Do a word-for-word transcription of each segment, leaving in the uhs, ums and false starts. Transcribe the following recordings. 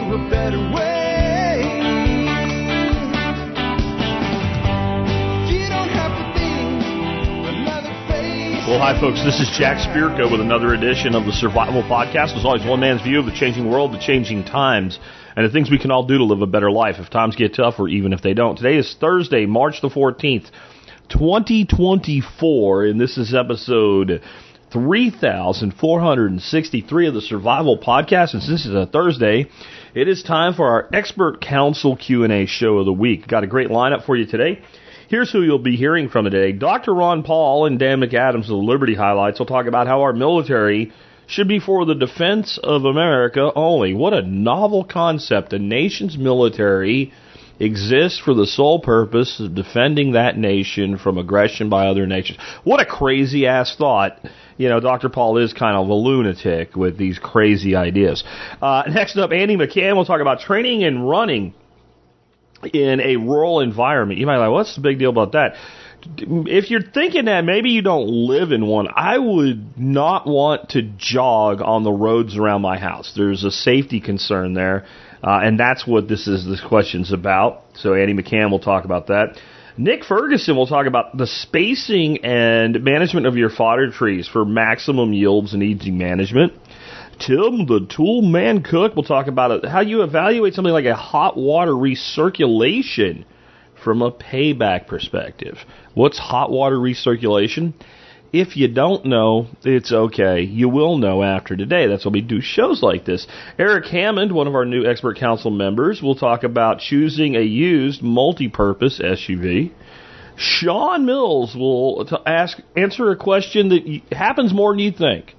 a better way. You don't have to be another face. Well, hi, folks. This is Jack Spirko with another edition of the Survival Podcast. As always, one man's view of the changing world, the changing times, and the things we can all do to live a better life if times get tough or even if they don't. Today is Thursday, March the fourteenth, twenty twenty-four, and this is episode three thousand four hundred sixty-three of the Survival Podcast. And since this is a Thursday, it is time for our Expert Council Q and A show of the week. Got a great lineup for you today. Here's who you'll be hearing from today. Doctor Ron Paul and Dan McAdams of the Liberty Highlights will talk about how our military should be for the defense of America only. What a novel concept. A nation's military exists for the sole purpose of defending that nation from aggression by other nations. What a crazy-ass thought. You know, Doctor Paul is kind of a lunatic with these crazy ideas. Uh, next up, Andy McCann will talk about training and running in a rural environment. You might be like, what's the big deal about that? If you're thinking that maybe you don't live in one, I would not want to jog on the roads around my house. There's a safety concern there, uh, and that's what this is. This question's about. So Andy McCann will talk about that. Nick Ferguson will talk about the spacing and management of your fodder trees for maximum yields and easy management. Tim, the tool man cook, will talk about how you evaluate something like a hot water recirculation from a payback perspective. What's hot water recirculation? If you don't know, it's okay. You will know after today. That's why we do shows like this. Eric Hammond, one of our new Expert Council members, will talk about choosing a used multi-purpose S U V. Sean Mills will t- ask answer a question that happens more than you think.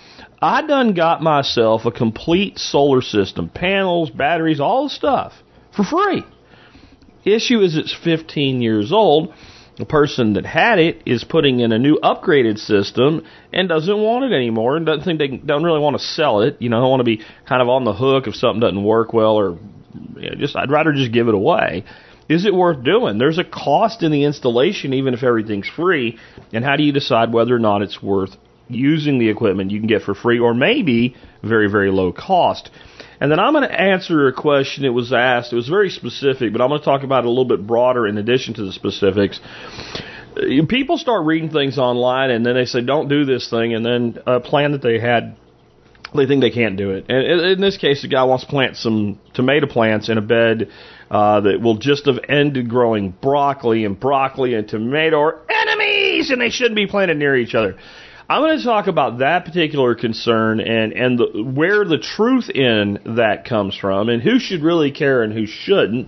I done got myself a complete solar system, panels, batteries, all the stuff, for free. Issue is it's fifteen years old. The person that had it is putting in a new upgraded system and doesn't want it anymore and doesn't think they don't really want to sell it. You know, don't want to be kind of on the hook if something doesn't work well, or you know, just I'd rather just give it away. Is it worth doing? There's a cost in the installation, even if everything's free. And how do you decide whether or not it's worth using the equipment you can get for free or maybe very, very low cost? And then I'm going to answer a question that was asked. It was very specific, but I'm going to talk about it a little bit broader in addition to the specifics. People start reading things online, and then they say, don't do this thing, and then a plan that they had, they think they can't do it. And in this case, the guy wants to plant some tomato plants in a bed uh, that will just have ended growing broccoli, and broccoli and tomato are enemies, and they shouldn't be planted near each other. I'm going to talk about that particular concern and, and the, where the truth in that comes from and who should really care and who shouldn't.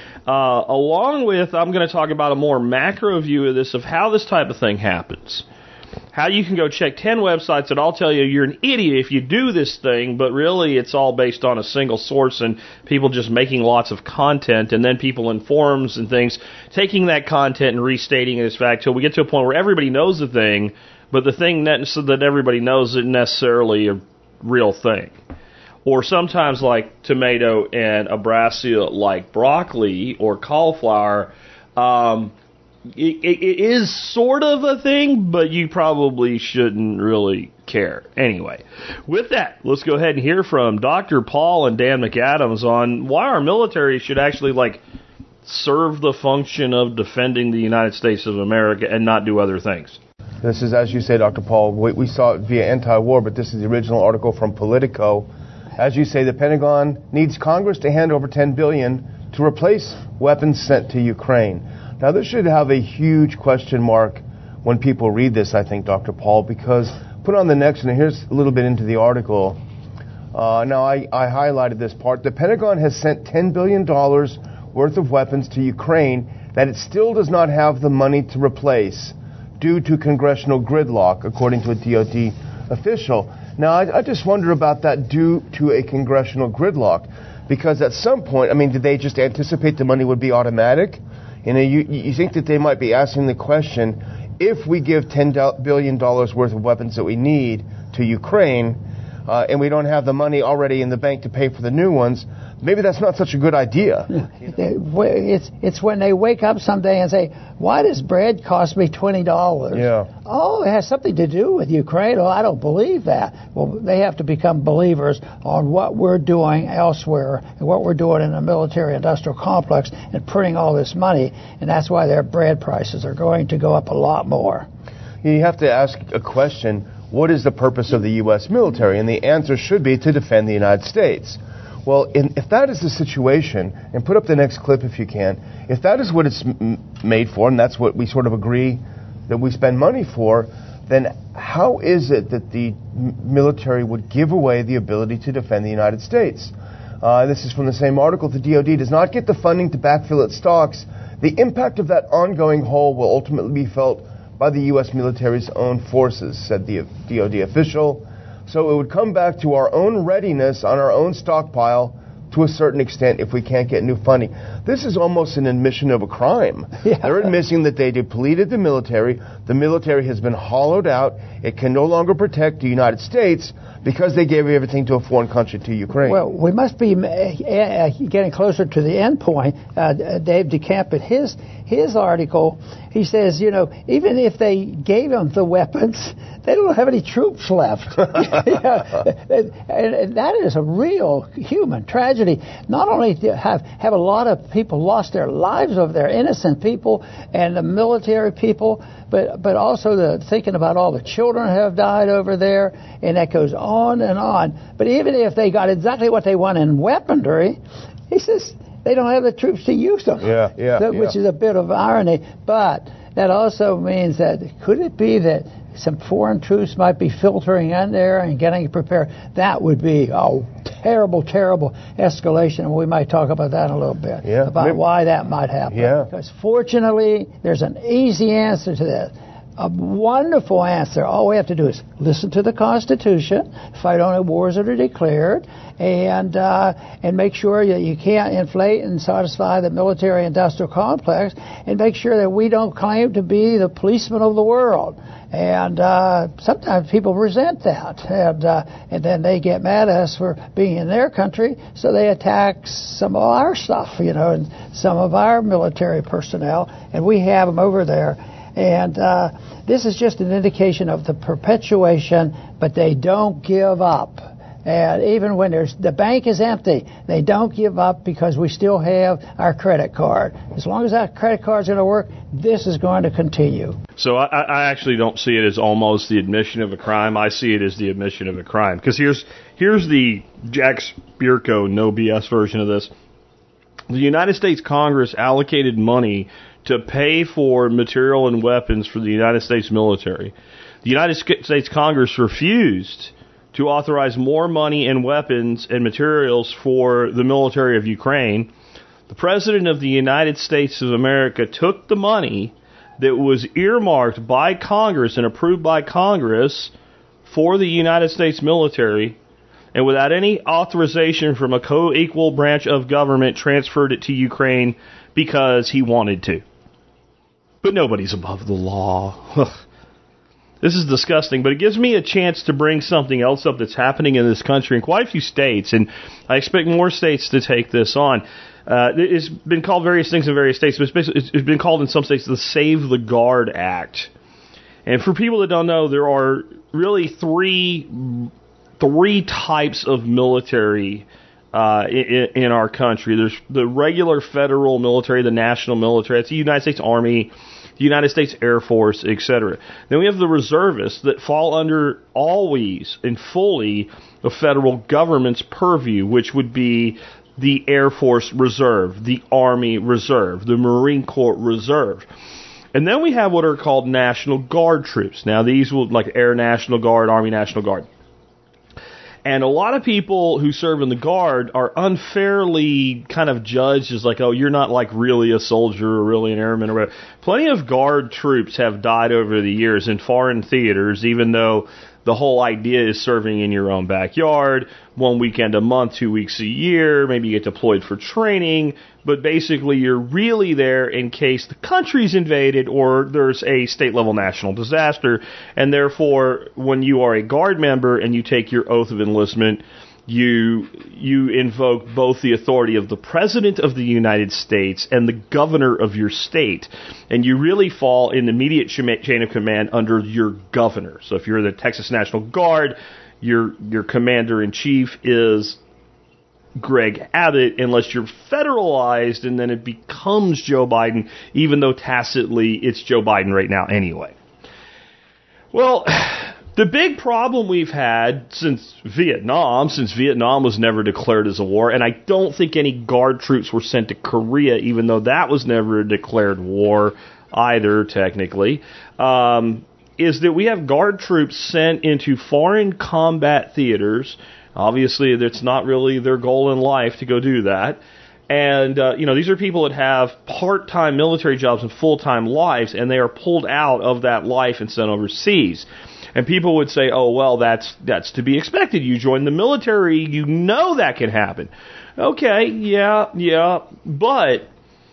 Uh, along with, I'm going to talk about a more macro view of this, of how this type of thing happens. How you can go check ten websites that all tell you you're an idiot if you do this thing, but really it's all based on a single source and people just making lots of content, and then people in forums and things taking that content and restating it as fact till we get to a point where everybody knows the thing, but the thing that, so that everybody knows isn't necessarily a real thing. Or sometimes like tomato and a brassica like broccoli or cauliflower, um, it, it, it is sort of a thing, but you probably shouldn't really care. Anyway, with that, let's go ahead and hear from Doctor Paul and Dan McAdams on why our military should actually like serve the function of defending the United States of America and not do other things. This is, as you say, Doctor Paul, we, we saw it via anti-war, but this is the original article from Politico. As you say, the Pentagon needs Congress to hand over ten billion dollars to replace weapons sent to Ukraine. Now, this should have a huge question mark when people read this, I think, Doctor Paul, because put on the next, and here's a little bit into the article. Uh, now, I, I highlighted this part. The Pentagon has sent ten billion dollars worth of weapons to Ukraine that it still does not have the money to replace, due to congressional gridlock, according to a D O D official. Now, I, I just wonder about that due to a congressional gridlock, because at some point, I mean, did they just anticipate the money would be automatic? You know, you, you think that they might be asking the question, if we give ten billion dollars worth of weapons that we need to Ukraine, uh, and we don't have the money already in the bank to pay for the new ones, maybe that's not such a good idea. It's it's when they wake up someday and say, why does bread cost me twenty dollars? Yeah. Oh, it has something to do with Ukraine. Oh, I don't believe that. Well, they have to become believers on what we're doing elsewhere and what we're doing in the military-industrial complex and printing all this money, and that's why their bread prices are going to go up a lot more. You have to ask a question, what is the purpose of the U S military? And the answer should be to defend the United States. Well, in, if that is the situation, and put up the next clip if you can, if that is what it's m- made for, and that's what we sort of agree that we spend money for, then how is it that the m- military would give away the ability to defend the United States? Uh, this is from the same article. The D O D does not get the funding to backfill its stocks. The impact of that ongoing hole will ultimately be felt by the U S military's own forces, said the D O D official. So it would come back to our own readiness on our own stockpile to a certain extent if we can't get new funding. This is almost an admission of a crime. Yeah. They're admitting that they depleted the military. The military has been hollowed out. It can no longer protect the United States because they gave everything to a foreign country, to Ukraine. Well, we must be uh, uh, getting closer to the end point. Uh, Dave DeCamp, in his, his article, he says, you know, even if they gave them the weapons, they don't have any troops left. Yeah. and, and that is a real human tragedy. Not only have, have a lot of people lost their lives over there, innocent people and the military people, but but also the thinking about all the children who have died over there, and that goes on and on. But even if they got exactly what they want in weaponry, he says they don't have the troops to use them. Yeah, yeah, that, which yeah. is a bit of irony. But that also means that could it be that some foreign troops might be filtering in there and getting prepared? That would be a terrible, terrible escalation, and we might talk about that in a little bit, Yeah, about maybe. why that might happen. Yeah. Because fortunately, there's an easy answer to this. A wonderful answer. All we have to do is listen to the Constitution, fight only wars that are declared, and uh, and make sure that you can't inflate and satisfy the military-industrial complex, and make sure that we don't claim to be the policemen of the world. And uh, sometimes people resent that, and uh, and then they get mad at us for being in their country, so they attack some of our stuff, you know, and some of our military personnel, and we have them over there. And uh, this is just an indication of the perpetuation, but they don't give up. And even when there's the bank is empty, they don't give up because we still have our credit card. As long as that credit card is going to work, this is going to continue. So I, I actually don't see it as almost the admission of a crime. I see it as the admission of a crime. Because here's here's the Jack Spirko no B S version of this. The United States Congress allocated money to pay for material and weapons for the United States military. The United States Congress refused to authorize more money and weapons and materials for the military of Ukraine. The President of the United States of America took the money that was earmarked by Congress and approved by Congress for the United States military, and without any authorization from a co-equal branch of government, transferred it to Ukraine because he wanted to. But nobody's above the law. This is disgusting, but it gives me a chance to bring something else up that's happening in this country in quite a few states, and I expect more states to take this on. Uh, it's been called various things in various states, but it's, basically, it's been called in some states the Save the Guard Act. And for people that don't know, there are really three three types of military uh, in, in our country. There's the regular federal military, the national military. It's the United States Army, the United States Air Force, et cetera. Then we have the reservists that fall under always and fully the federal government's purview, which would be the Air Force Reserve, the Army Reserve, the Marine Corps Reserve. And then we have what are called National Guard troops. Now, these will, like Air National Guard, Army National Guard. And a lot of people who serve in the Guard are unfairly kind of judged as like, oh, you're not like really a soldier or really an airman or whatever. Plenty of Guard troops have died over the years in foreign theaters, even though the whole idea is serving in your own backyard, one weekend a month, two weeks a year, maybe you get deployed for training, but basically you're really there in case the country's invaded or there's a state-level national disaster, and therefore when you are a Guard member and you take your oath of enlistment, you you invoke both the authority of the President of the United States and the governor of your state, and you really fall in the immediate chain of command under your governor. So if you're the Texas National Guard, your your commander-in-chief is Greg Abbott, unless you're federalized, and then it becomes Joe Biden, even though tacitly it's Joe Biden right now anyway. Well, the big problem we've had since Vietnam, since Vietnam was never declared as a war, and I don't think any Guard troops were sent to Korea, even though that was never a declared war either, technically, um, is that we have Guard troops sent into foreign combat theaters. Obviously, it's not really their goal in life to go do that. And, uh, you know, these are people that have part-time military jobs and full-time lives, and they are pulled out of that life and sent overseas. And people would say, oh, well, that's that's to be expected. You join the military, you know that can happen. Okay, yeah, yeah, but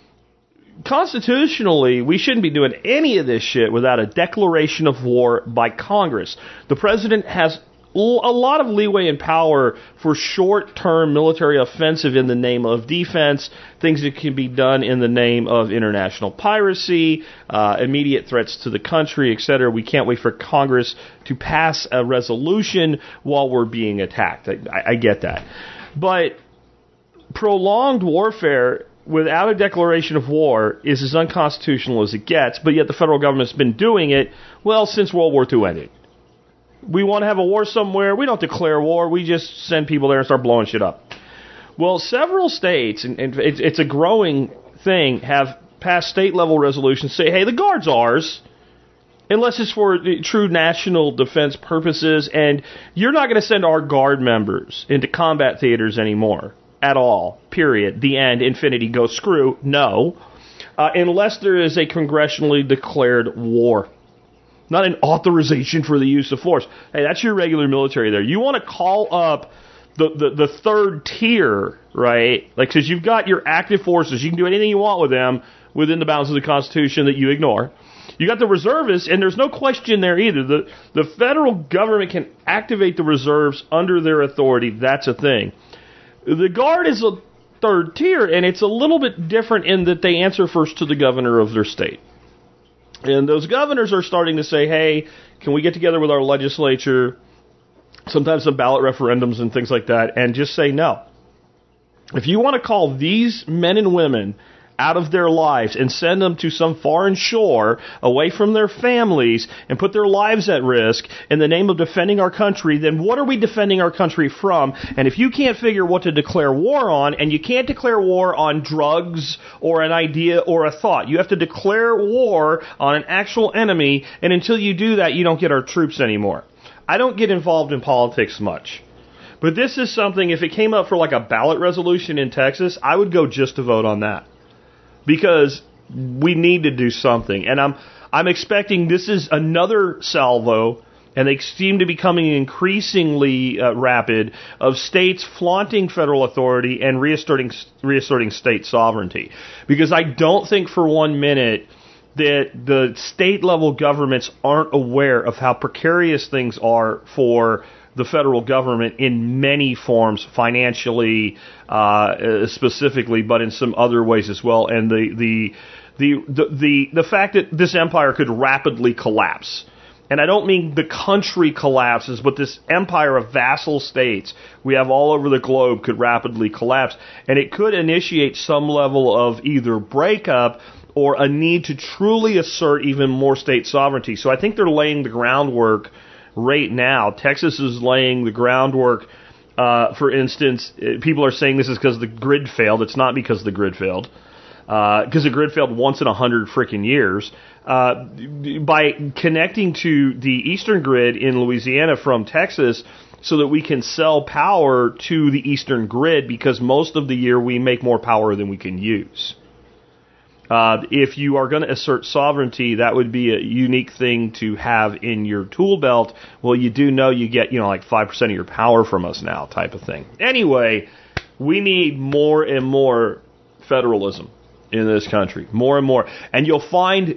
constitutionally, we shouldn't be doing any of this shit without a declaration of war by Congress. The president has a lot of leeway and power for short-term military offensive in the name of defense, things that can be done in the name of international piracy, uh, immediate threats to the country, et cetera. We can't wait for Congress to pass a resolution while we're being attacked. I, I get that. But prolonged warfare without a declaration of war is as unconstitutional as it gets, but yet the federal government's been doing it, well, since World War Two ended. We want to have a war somewhere. We don't declare war. We just send people there and start blowing shit up. Well, several states, and, and it's, it's a growing thing, have passed state-level resolutions say, hey, the Guard's ours, unless it's for true national defense purposes, and you're not going to send our Guard members into combat theaters anymore at all, period. The end, infinity, go screw. No. Uh, unless there is a congressionally declared war. Not an authorization for the use of force. Hey, that's your regular military there. You want to call up the, the, the third tier, right? Like, because you've got your active forces. You can do anything you want with them within the bounds of the Constitution that you ignore. You got the reservists, and there's no question there either. The, the federal government can activate the reserves under their authority. That's a thing. The Guard is a third tier, and it's a little bit different in that they answer first to the governor of their state. And those governors are starting to say, hey, can we get together with our legislature, sometimes some ballot referendums and things like that, and just say no. If you want to call these men and women out of their lives and send them to some foreign shore away from their families and put their lives at risk in the name of defending our country, then what are we defending our country from? And if you can't figure what to declare war on, and you can't declare war on drugs or an idea or a thought, you have to declare war on an actual enemy, and until you do that, you don't get our troops anymore. I don't get involved in politics much. But this is something, if it came up for like a ballot resolution in Texas, I would go just to vote on that. Because we need to do something. And I'm I'm expecting this is another salvo, and they seem to be becoming increasingly uh, rapid, of states flaunting federal authority and reasserting, reasserting state sovereignty. Because I don't think for one minute that the state-level governments aren't aware of how precarious things are for the federal government in many forms, financially, uh, specifically, but in some other ways as well. And the, the, the, the, the, the fact that this empire could rapidly collapse. And I don't mean the country collapses, but this empire of vassal states we have all over the globe could rapidly collapse. And it could initiate some level of either breakup or a need to truly assert even more state sovereignty. So I think they're laying the groundwork right now. Texas is laying the groundwork. Uh, for instance, people are saying this is because the grid failed. It's not because the grid failed. Because uh, the grid failed once in a hundred freaking years. Uh, by connecting to the eastern grid in Louisiana from Texas so that we can sell power to the eastern grid, because most of the year we make more power than we can use. Uh, if you are going to assert sovereignty, that would be a unique thing to have in your tool belt. Well, you do know you get, you know, like five percent of your power from us now type of thing. Anyway, we need more and more federalism in this country. More and more. And you'll find,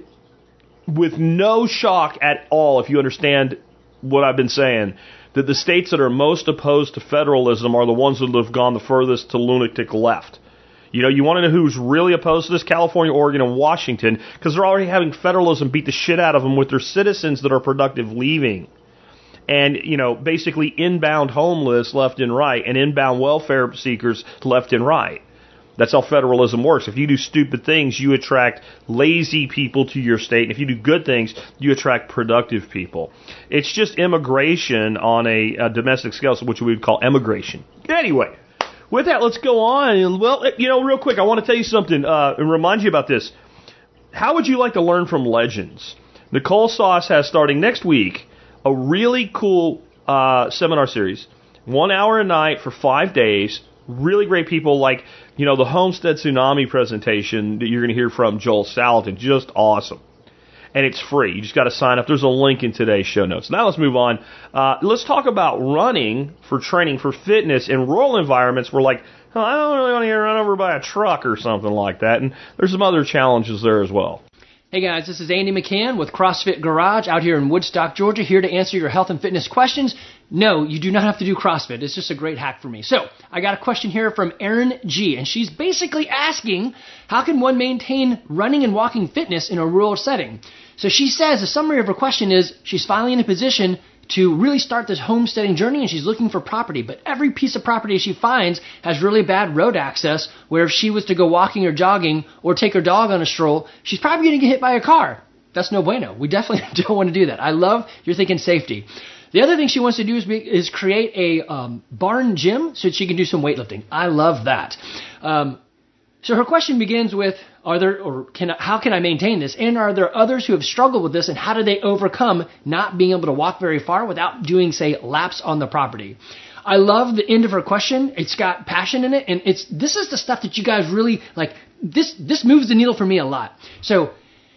with no shock at all, if you understand what I've been saying, that the states that are most opposed to federalism are the ones that have gone the furthest to lunatic left. You know, you want to know who's really opposed to this? California, Oregon, and Washington, because they're already having federalism beat the shit out of them with their citizens that are productive leaving. And, you know, basically inbound homeless left and right, and inbound welfare seekers left and right. That's how federalism works. If you do stupid things, you attract lazy people to your state. And if you do good things, you attract productive people. It's just immigration on a, a domestic scale, which we would call emigration. Anyway, with that, let's go on. Well, you know, real quick, I want to tell you something uh, and remind you about this. How would you like to learn from legends? Nicole Sauce has, starting next week, a really cool uh, seminar series. One hour a night for five days. Really great people like, you know, the Homestead Tsunami presentation that you're going to hear from Joel Salatin. Just awesome. And it's free. You just got to sign up. There's a link in today's show notes. Now let's move on. Uh, let's talk about running for training for fitness in rural environments where, like, oh, I don't really want to get run over by a truck or something like that. And there's some other challenges there as well. Hey guys, this is Andy McCann with CrossFit Garage out here in Woodstock, Georgia, here to answer your health and fitness questions. No, you do not have to do CrossFit. It's just a great hack for me. So, I got a question here from Erin G, and she's basically asking, how can one maintain running and walking fitness in a rural setting? So she says, the summary of her question is, she's finally in a position to really start this homesteading journey, and she's looking for property. But every piece of property she finds has really bad road access, where if she was to go walking or jogging or take her dog on a stroll, she's probably going to get hit by a car. That's no bueno. We definitely don't want to do that. I love you're thinking safety. The other thing she wants to do is, be, is create a um, barn gym so that she can do some weightlifting. I love that. Um, so her question begins with, are there, or can, how can I maintain this? And are there others who have struggled with this, and how do they overcome not being able to walk very far without doing, say, laps on the property? I love the end of her question. It's got passion in it, and it's this is the stuff that you guys really like. This this moves the needle for me a lot. So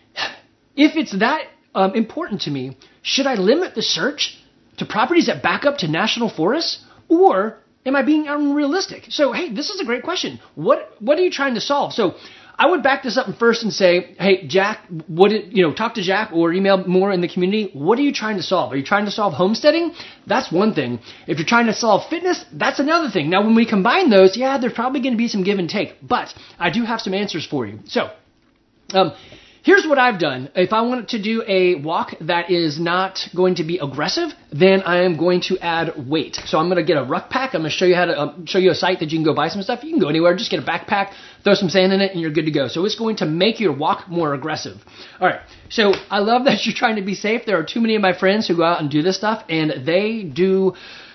if it's that um, important to me, should I limit the search to properties that back up to national forests, or am I being unrealistic? So, hey, this is a great question. What what are you trying to solve? So I would back this up first and say, hey, Jack, what did, you know, talk to Jack or email more in the community. What are you trying to solve? Are you trying to solve homesteading? That's one thing. If you're trying to solve fitness, that's another thing. Now, when we combine those, yeah, there's probably going to be some give and take, but I do have some answers for you. So, um, here's what I've done. If I wanted to do a walk that is not going to be aggressive, then I am going to add weight. So I'm going to get a ruck pack. I'm going to show you how to um, show you a site that you can go buy some stuff. You can go anywhere, just get a backpack, throw some sand in it, and you're good to go. So it's going to make your walk more aggressive. All right. So I love that you're trying to be safe. There are too many of my friends who go out and do this stuff, and they do,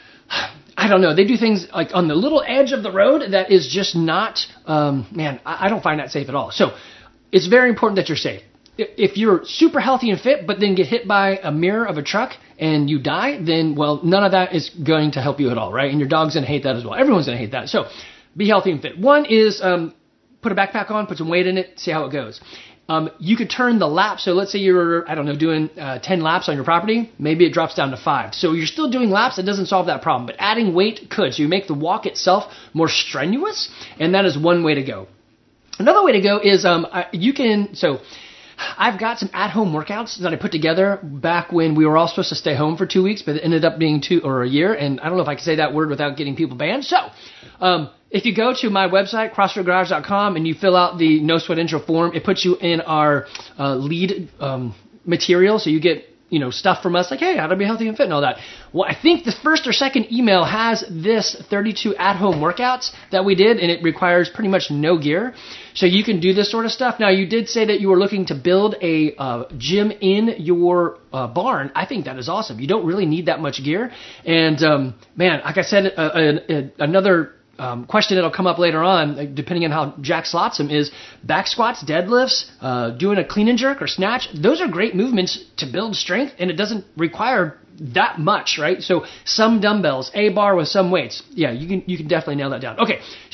I don't know, they do things like on the little edge of the road that is just not, um, man, I, I don't find that safe at all. So it's very important that you're safe. If you're super healthy and fit, but then get hit by a mirror of a truck and you die, then, well, none of that is going to help you at all, right? And your dog's going to hate that as well. Everyone's going to hate that. So be healthy and fit. One is um, put a backpack on, put some weight in it, see how it goes. Um, you could turn the lap. So let's say you're, I don't know, doing uh, ten laps on your property. Maybe it drops down to five. So you're still doing laps. It doesn't solve that problem. But adding weight could. So you make the walk itself more strenuous, and that is one way to go. Another way to go is um, you can, so I've got some at-home workouts that I put together back when we were all supposed to stay home for two weeks, but it ended up being two or a year, and I don't know if I can say that word without getting people banned. So um, if you go to my website, CrossFit Garage dot com, and you fill out the No Sweat Intro form, it puts you in our uh, lead um, material, so you get you know, stuff from us like, hey, how to be healthy and fit and all that. Well, I think the first or second email has this thirty-two at-home workouts that we did, and it requires pretty much no gear. So you can do this sort of stuff. Now, you did say that you were looking to build a uh, gym in your uh, barn. I think that is awesome. You don't really need that much gear. And, um, man, like I said, uh, uh, another Um, question that'll come up later on, depending on how Jack slots them, is back squats, deadlifts, uh, doing a clean and jerk or snatch. Those are great movements to build strength, and it doesn't require that much, right? So some dumbbells, a bar with some weights. Yeah, you can you can definitely nail that down. Okay, so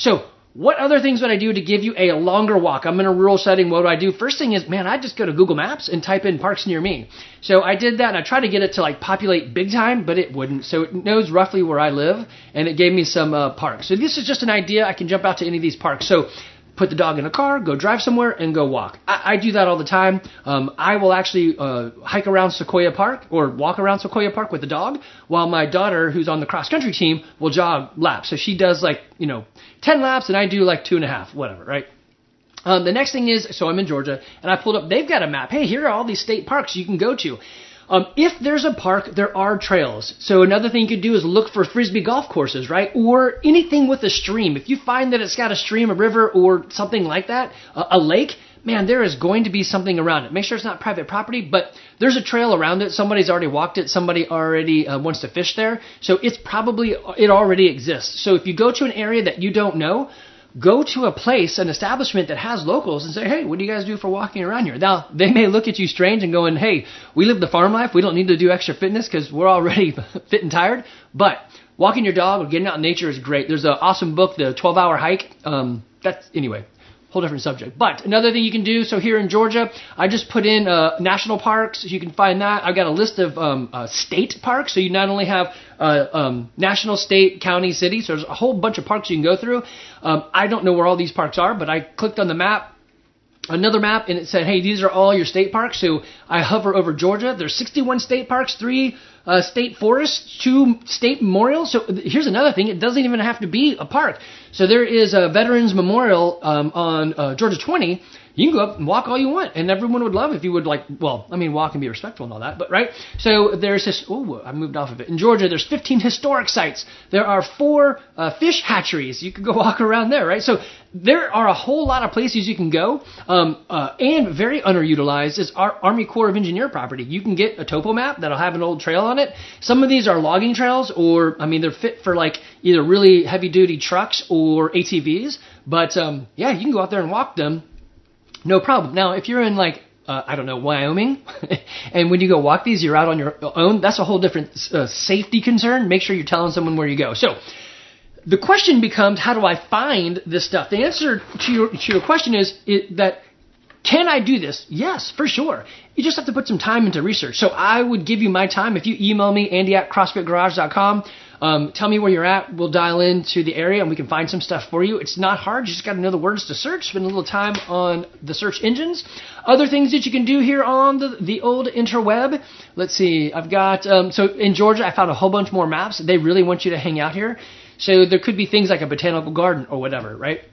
what other things would I do to give you a longer walk? I'm in a rural setting. What do I do? First thing is, man, I just go to Google Maps and type in parks near me. So I did that, and I tried to get it to like populate big time, but it wouldn't. So it knows roughly where I live, and it gave me some uh, parks. So this is just an idea. I can jump out to any of these parks. So put the dog in a car, go drive somewhere, and go walk. I, I do that all the time. Um, I will actually uh, hike around Sequoia Park or walk around Sequoia Park with the dog, while my daughter, who's on the cross-country team, will jog laps. So she does like, you know, ten laps, and I do like two and a half, whatever, right? Um, the next thing is, so I'm in Georgia, and I pulled up, they've got a map. Hey, here are all these state parks you can go to. Um, if there's a park, there are trails. So another thing you could do is look for Frisbee golf courses, right? Or anything with a stream. If you find that it's got a stream, a river, or something like that, uh, a lake, man, there is going to be something around it. Make sure it's not private property, but there's a trail around it. Somebody's already walked it. Somebody already uh, wants to fish there. So it's probably, it already exists. So if you go to an area that you don't know, go to a place, an establishment that has locals and say, hey, what do you guys do for walking around here? Now, they may look at you strange and going, hey, we live the farm life. We don't need to do extra fitness because we're already fit and tired. But walking your dog or getting out in nature is great. There's an awesome book, The twelve-Hour Hike. Um, that's, anyway, whole different subject. But another thing you can do, so here in Georgia, I just put in uh, national parks. You can find that. I've got a list of um, uh, state parks. So you not only have uh, um, national, state, county, city. So there's a whole bunch of parks you can go through. Um, I don't know where all these parks are, but I clicked on the map, another map, and it said, hey, these are all your state parks. So I hover over Georgia. There's sixty-one state parks, three uh, state forests, two state memorials. So here's another thing. It doesn't even have to be a park. So there is a Veterans Memorial um, on uh, Georgia twenty. You can go up and walk all you want, and everyone would love if you would, like, well, I mean, walk and be respectful and all that, but right? So there's this, oh, I moved off of it. In Georgia, there's fifteen historic sites. There are four uh, fish hatcheries. You could go walk around there, right? So there are a whole lot of places you can go, um, uh, and very underutilized is our Army Corps of Engineer property. You can get a topo map that'll have an old trail on it. Some of these are logging trails, or, I mean, they're fit for, like, either really heavy-duty trucks or A T Vs, but, um, yeah, you can go out there and walk them. No problem. Now, if you're in, like, uh, I don't know, Wyoming, and when you go walk these, you're out on your own, that's a whole different uh, safety concern. Make sure you're telling someone where you go. So the question becomes, how do I find this stuff? The answer to your, to your question is it, that, can I do this? Yes, for sure. You just have to put some time into research. So I would give you my time. If you email me, Andy at CrossFit Garage dot com, Um, tell me where you're at. We'll dial into the area and we can find some stuff for you. It's not hard. You just got to know the words to search. Spend a little time on the search engines. Other things that you can do here on the, the old interweb. Let's see. I've got, um, so in Georgia, I found a whole bunch more maps. They really want you to hang out here. So there could be things like a botanical garden or whatever, right?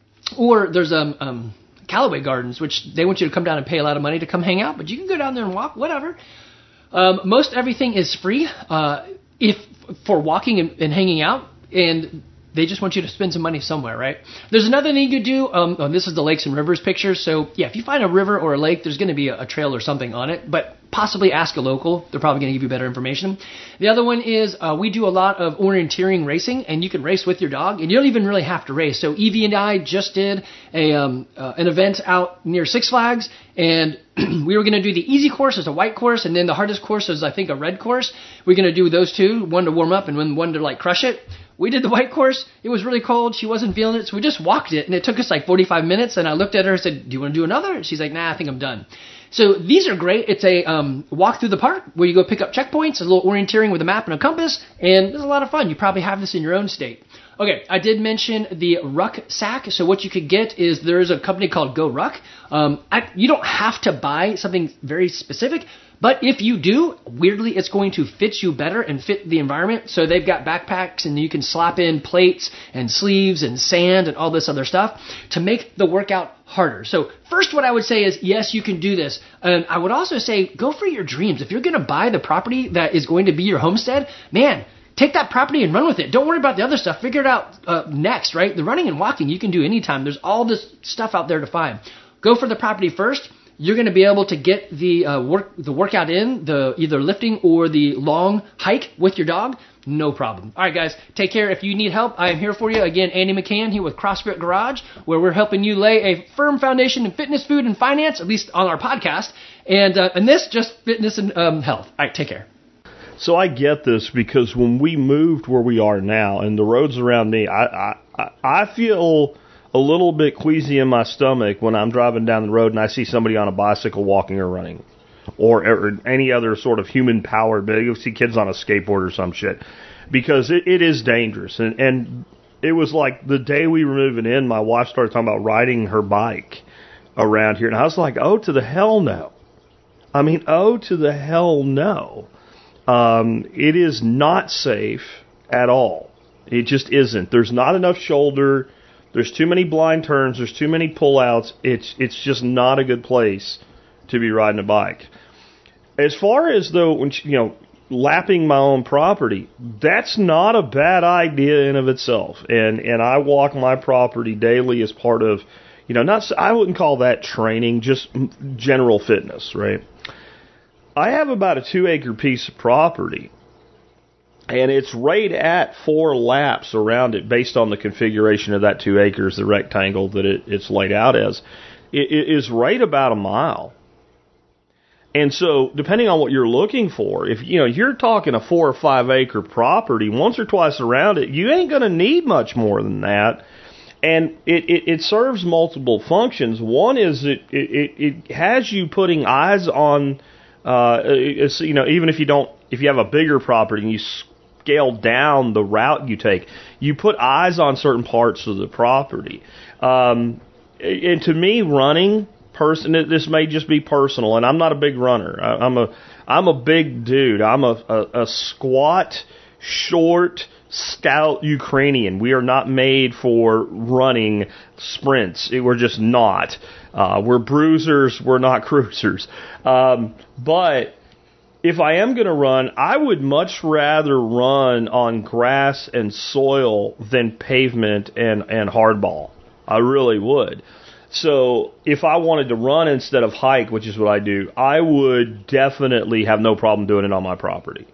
Or there's um, um, Callaway Gardens, which they want you to come down and pay a lot of money to come hang out. But you can go down there and walk, whatever. Um, most everything is free. Uh, if for walking and, and hanging out, and they just want you to spend some money somewhere, right? There's another thing you could do. Um, oh, this is the lakes and rivers picture. So, yeah, if you find a river or a lake, there's going to be a, a trail or something on it, but possibly ask a local. They're probably going to give you better information. The other one is uh, we do a lot of orienteering racing, and you can race with your dog, and you don't even really have to race. So Evie and I just did a um, uh, an event out near Six Flags, and we were going to do the easy course as a white course, and then the hardest course is, I think, a red course. We're going to do those two, one to warm up and one to, like, crush it. We did the white course. It was really cold. She wasn't feeling it, so we just walked it, and it took us like forty-five minutes, and I looked at her and said, do you want to do another? She's like, nah, I think I'm done. So these are great. It's a um, walk through the park where you go pick up checkpoints, a little orienteering with a map and a compass, and it's a lot of fun. You probably have this in your own state. Okay, I did mention the rucksack. So what you could get is there is a company called Go Ruck. Um, I, you don't have to buy something very specific, but if you do, weirdly, it's going to fit you better and fit the environment. So they've got backpacks, and you can slap in plates and sleeves and sand and all this other stuff to make the workout harder. So first, what I would say is, yes, you can do this. And I would also say, go for your dreams. If you're going to buy the property that is going to be your homestead, man, take that property and run with it. Don't worry about the other stuff. Figure it out uh, next, right? The running and walking you can do anytime. There's all this stuff out there to find. Go for the property first. You're going to be able to get the uh, work the workout in, the either lifting or the long hike with your dog. No problem. All right, guys, take care. If you need help, I am here for you. Again, Andy McCann here with CrossFit Garage, where we're helping you lay a firm foundation in fitness, food, and finance, at least on our podcast. And uh, and this, just fitness and um, health. All right, take care. So I get this because when we moved where we are now and the roads around me, I I, I feel a little bit queasy in my stomach when I'm driving down the road and I see somebody on a bicycle walking or running, or, or any other sort of human-powered, but you'll see kids on a skateboard or some shit, because it, it is dangerous. And, and it was like the day we were moving in, my wife started talking about riding her bike around here, and I was like, oh, to the hell no. I mean, oh, to the hell no. Um, it is not safe at all. It just isn't. There's not enough shoulder. There's too many blind turns. There's too many pullouts. It's it's just not a good place to be riding a bike. As far as though, when you know, lapping my own property, that's not a bad idea in of itself. And and I walk my property daily as part of, you know, not I wouldn't call that training, just general fitness, right? I have about a two acre piece of property, and it's right at four laps around it based on the configuration of that two acres, the rectangle that it, it's laid out as. It, it is right about a mile. And so, depending on what you're looking for, if you know you're talking a four or five acre property, once or twice around it, you ain't going to need much more than that. And it, it, it serves multiple functions. One is it, it, it has you putting eyes on, uh, it's, you know, even if you don't, if you have a bigger property and you scale down the route you take, you put eyes on certain parts of the property. Um, and to me, running, person, this may just be personal, and I'm not a big runner. I, I'm a, I'm a big dude. I'm a, a, a squat, short, stout Ukrainian. We are not made for running sprints. We're just not. Uh, we're bruisers. We're not cruisers. Um, but if I am going to run, I would much rather run on grass and soil than pavement and, and hardball. I really would. So if I wanted to run instead of hike, which is what I do, I would definitely have no problem doing it on my property.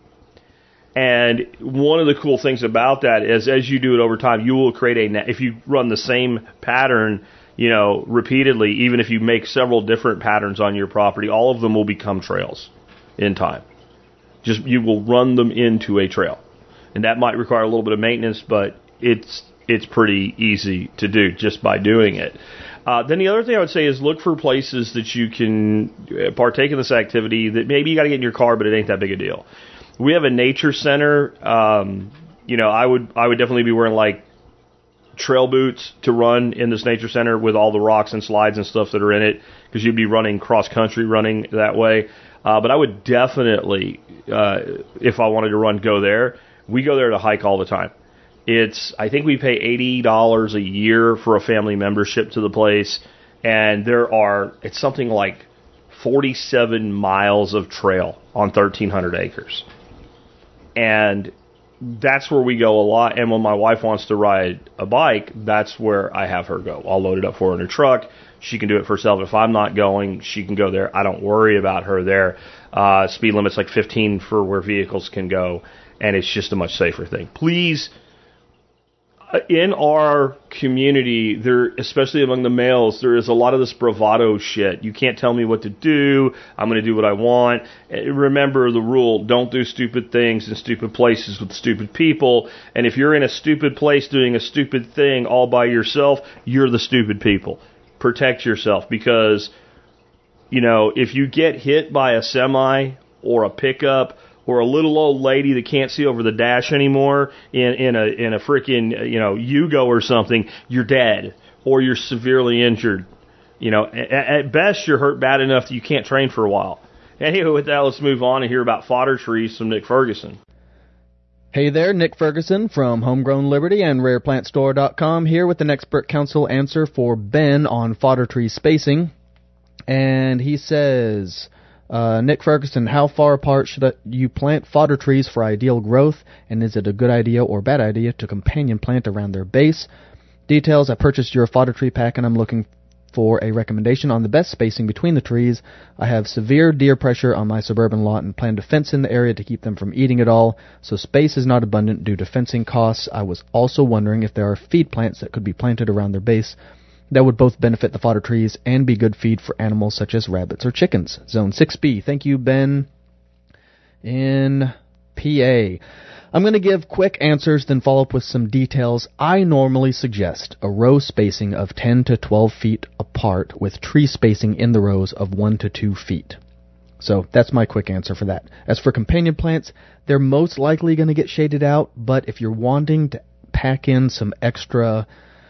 And one of the cool things about that is, as you do it over time, you will create a, if you run the same pattern, you know, repeatedly, even if you make several different patterns on your property, all of them will become trails in time. Just, you will run them into a trail. And that might require a little bit of maintenance, but it's, it's pretty easy to do just by doing it. Uh, then the other thing I would say is look for places that you can partake in this activity that maybe you got to get in your car, but it ain't that big a deal. We have a nature center. Um, you know, I would I would definitely be wearing like trail boots to run in this nature center with all the rocks and slides and stuff that are in it, because you'd be running cross country running that way. Uh, but I would definitely, uh, if I wanted to run, go there. We go there to hike all the time. It's, I think we pay eighty dollars a year for a family membership to the place, and there are, it's something like forty-seven miles of trail on thirteen hundred acres. And that's where we go a lot. And when my wife wants to ride a bike, that's where I have her go. I'll load it up for her in her truck. She can do it for herself. If I'm not going, she can go there. I don't worry about her there. Uh, speed limit's like fifteen for where vehicles can go, and it's just a much safer thing. Please, in our community, there, especially among the males, there is a lot of this bravado shit. You can't tell me what to do. I'm going to do what I want. Remember the rule: don't do stupid things in stupid places with stupid people. And if you're in a stupid place doing a stupid thing all by yourself, you're the stupid people. Protect yourself, because, you know, if you get hit by a semi or a pickup or a little old lady that can't see over the dash anymore in, in a in a freaking, you know, Yugo or something, you're dead or you're severely injured. You know, at, at best, you're hurt bad enough that you can't train for a while. Anyway, with that, let's move on and hear about fodder trees from Nick Ferguson. Hey there, Nick Ferguson from Homegrown Liberty and Rare Plant Store dot com here with an expert council answer for Ben on fodder tree spacing. And he says, uh, Nick Ferguson, how far apart should you plant fodder trees for ideal growth? And is it a good idea or bad idea to companion plant around their base? Details: I purchased your fodder tree pack and I'm looking for a recommendation on the best spacing between the trees. I have severe deer pressure on my suburban lot and plan to fence in the area to keep them from eating it all, so space is not abundant due to fencing costs. I was also wondering if there are feed plants that could be planted around their base that would both benefit the fodder trees and be good feed for animals such as rabbits or chickens. Zone six B. Thank you, Ben, in P A. I'm going to give quick answers, then follow up with some details. I normally suggest a row spacing of ten to twelve feet apart with tree spacing in the rows of one to two feet. So that's my quick answer for that. As for companion plants, they're most likely going to get shaded out, but if you're wanting to pack in some extra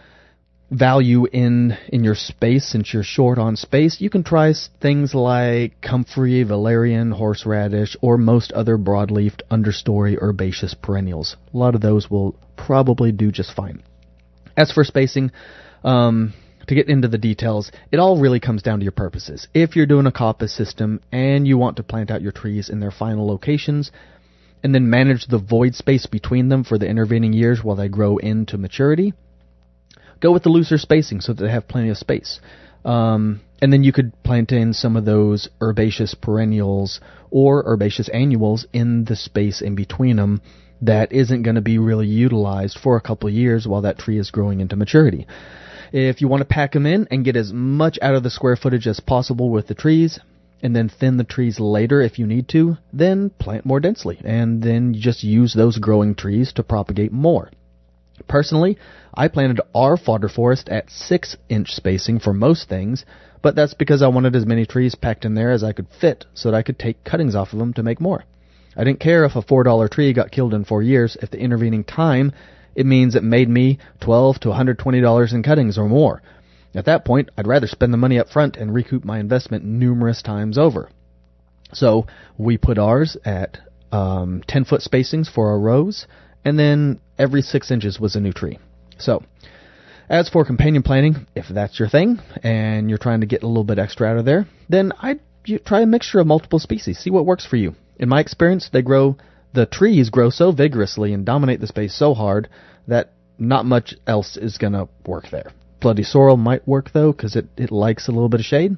value in in your space, since you're short on space, you can try things like comfrey, valerian, horseradish, or most other broadleafed understory herbaceous perennials. A lot of those will probably do just fine. As for spacing, um, to get into the details, it all really comes down to your purposes. If you're doing a coppice system and you want to plant out your trees in their final locations and then manage the void space between them for the intervening years while they grow into maturity, go with the looser spacing so that they have plenty of space. Um, and then you could plant in some of those herbaceous perennials or herbaceous annuals in the space in between them that isn't going to be really utilized for a couple of years while that tree is growing into maturity. If you want to pack them in and get as much out of the square footage as possible with the trees, and then thin the trees later if you need to, then plant more densely, and then you just use those growing trees to propagate more. Personally, I planted our fodder forest at six inch spacing for most things, but that's because I wanted as many trees packed in there as I could fit so that I could take cuttings off of them to make more. I didn't care if a four dollar tree got killed in four years if the intervening time it means it made me twelve to one hundred twenty dollars in cuttings or more. At that point, I'd rather spend the money up front and recoup my investment numerous times over. So we put ours at um, ten foot spacings for our rows, and then every six inches was a new tree. So, as for companion planting, if that's your thing, and you're trying to get a little bit extra out of there, then I'd you try a mixture of multiple species. See what works for you. In my experience, they grow, the trees grow so vigorously and dominate the space so hard that not much else is going to work there. Bloody sorrel might work, though, because it, it likes a little bit of shade.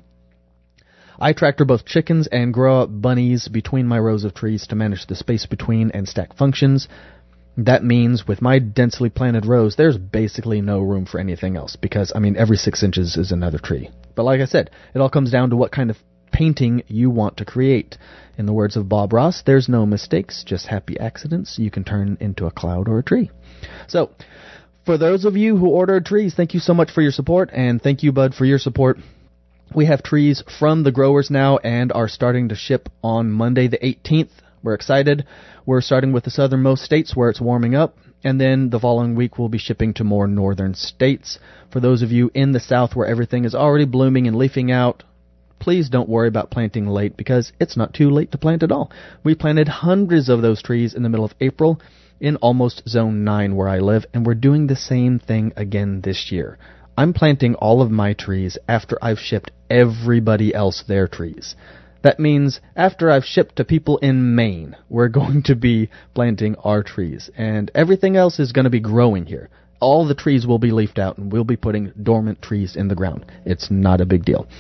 I tractor both chickens and grow up bunnies between my rows of trees to manage the space between and stack functions. That means with my densely planted rows, there's basically no room for anything else because, I mean, every six inches is another tree. But like I said, it all comes down to what kind of painting you want to create. In the words of Bob Ross, there's no mistakes, just happy accidents you can turn into a cloud or a tree. So, for those of you who ordered trees, thank you so much for your support, and thank you, Bud, for your support. We have trees from the growers now and are starting to ship on Monday the eighteenth. We're excited. We're starting with the southernmost states where it's warming up, and then the following week we'll be shipping to more northern states. For those of you in the south where everything is already blooming and leafing out, please don't worry about planting late because it's not too late to plant at all. We planted hundreds of those trees in the middle of April in almost zone nine where I live, and we're doing the same thing again this year. I'm planting all of my trees after I've shipped everybody else their trees. That means after I've shipped to people in Maine, we're going to be planting our trees, and everything else is going to be growing here. All the trees will be leafed out, and we'll be putting dormant trees in the ground. It's not a big deal.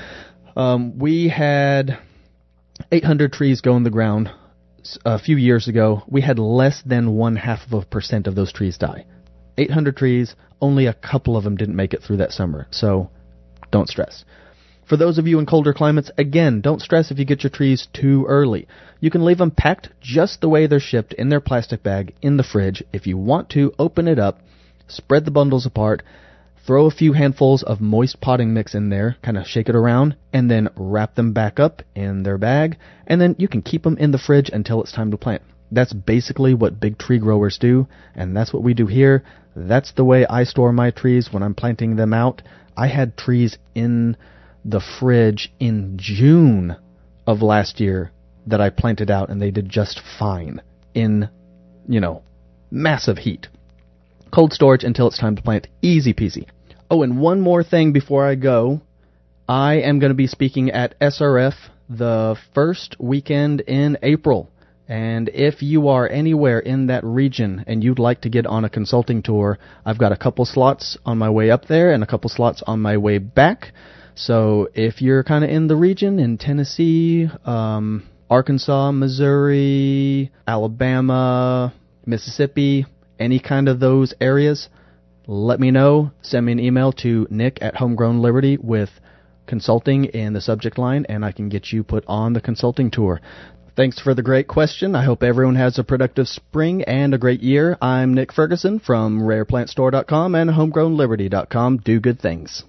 Um, we had eight hundred trees go in the ground a few years ago. We had less than one half of a percent of those trees die. eight hundred trees, only a couple of them didn't make it through that summer, so don't stress. For those of you in colder climates, again, don't stress if you get your trees too early. You can leave them packed just the way they're shipped in their plastic bag in the fridge. If you want to, open it up, spread the bundles apart, throw a few handfuls of moist potting mix in there, kind of shake it around, and then wrap them back up in their bag, and then you can keep them in the fridge until it's time to plant. That's basically what big tree growers do, and that's what we do here. That's the way I store my trees when I'm planting them out. I had trees in the fridge in June of last year that I planted out, and they did just fine in, you know, massive heat. Cold storage until it's time to plant. Easy peasy. Oh, and one more thing before I go. I am going to be speaking at S R F the first weekend in April. And if you are anywhere in that region and you'd like to get on a consulting tour, I've got a couple slots on my way up there and a couple slots on my way back. So if you're kind of in the region, in Tennessee, um, Arkansas, Missouri, Alabama, Mississippi, any kind of those areas, let me know. Send me an email to Nick at Homegrown Liberty with consulting in the subject line, and I can get you put on the consulting tour. Thanks for the great question. I hope everyone has a productive spring and a great year. I'm Nick Ferguson from rare plant store dot com and homegrown liberty dot com. Do good things.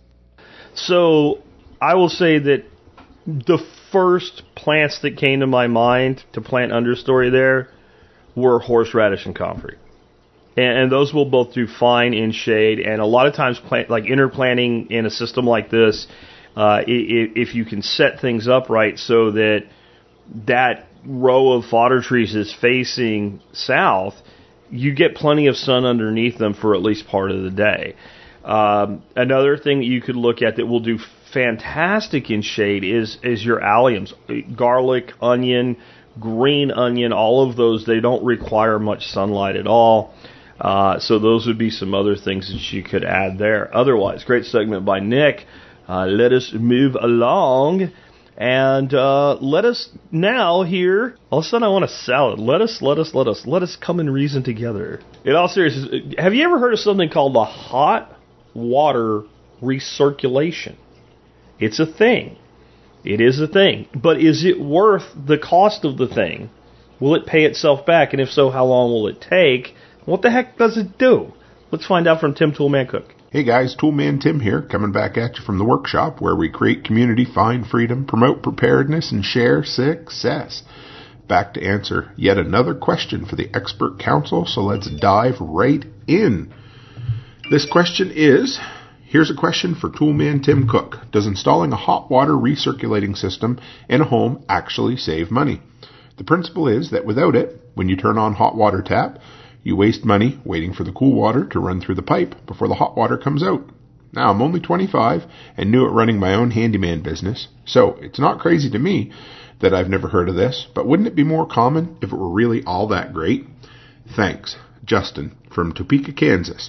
So I will say that the first plants that came to my mind to plant understory there were horseradish and comfrey. And, and those will both do fine in shade. And a lot of times, plant, like interplanting in a system like this, uh, if, if you can set things up right so that that row of fodder trees is facing south, you get plenty of sun underneath them for at least part of the day. Um, another thing that you could look at that will do fantastic in shade is is your alliums, garlic, onion, green onion. All of those, they don't require much sunlight at all. Uh, so those would be some other things that you could add there. Otherwise, great segment by Nick. Uh, let us move along. And uh, let us now hear, all of a sudden I want a salad. Let us, let us, let us, let us come and reason together. In all seriousness, have you ever heard of something called the hot water recirculation? It's a thing. It is a thing. But is it worth the cost of the thing? Will it pay itself back? And if so, how long will it take? What the heck does it do? Let's find out from Tim Toolman Cook. Hey guys, Toolman Tim here, coming back at you from the workshop where we create community, find freedom, promote preparedness, and share success. Back to answer yet another question for the expert council, so let's dive right in. This question is, here's a question for Toolman Tim Cook. Does installing a hot water recirculating system in a home actually save money? The principle is that without it, when you turn on hot water tap, you waste money waiting for the cool water to run through the pipe before the hot water comes out. Now, I'm only twenty-five and new at running my own handyman business, so it's not crazy to me that I've never heard of this, but wouldn't it be more common if it were really all that great? Thanks, Justin from Topeka, Kansas.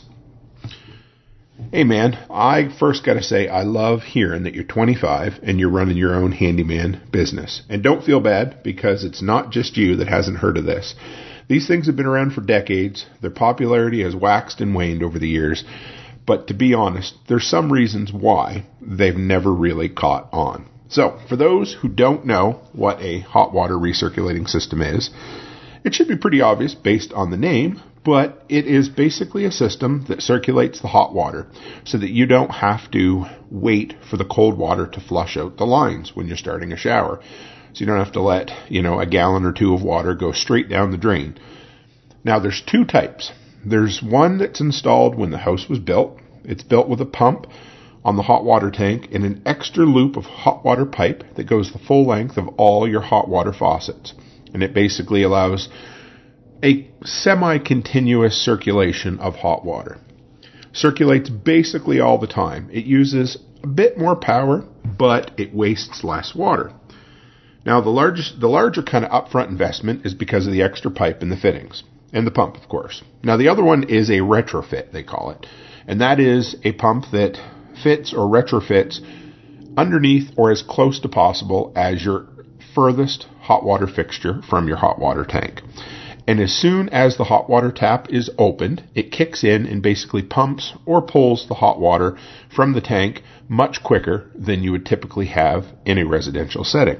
Hey man, I first got to say I love hearing that you're twenty-five and you're running your own handyman business. And don't feel bad, because it's not just you that hasn't heard of this. These things have been around for decades. Their popularity has waxed and waned over the years. But to be honest, there's some reasons why they've never really caught on. So, for those who don't know what a hot water recirculating system is, it should be pretty obvious based on the name, but it is basically a system that circulates the hot water so that you don't have to wait for the cold water to flush out the lines when you're starting a shower. So you don't have to let, you know, a gallon or two of water go straight down the drain. Now, there's two types. There's one that's installed when the house was built. It's built with a pump on the hot water tank and an extra loop of hot water pipe that goes the full length of all your hot water faucets. And it basically allows a semi-continuous circulation of hot water. Circulates basically all the time. It uses a bit more power, but it wastes less water. Now, the largest, the larger kind of upfront investment is because of the extra pipe and the fittings, and the pump, of course. Now, the other one is a retrofit, they call it, and that is a pump that fits or retrofits underneath or as close to possible as your furthest hot water fixture from your hot water tank. And as soon as the hot water tap is opened, it kicks in and basically pumps or pulls the hot water from the tank much quicker than you would typically have in a residential setting.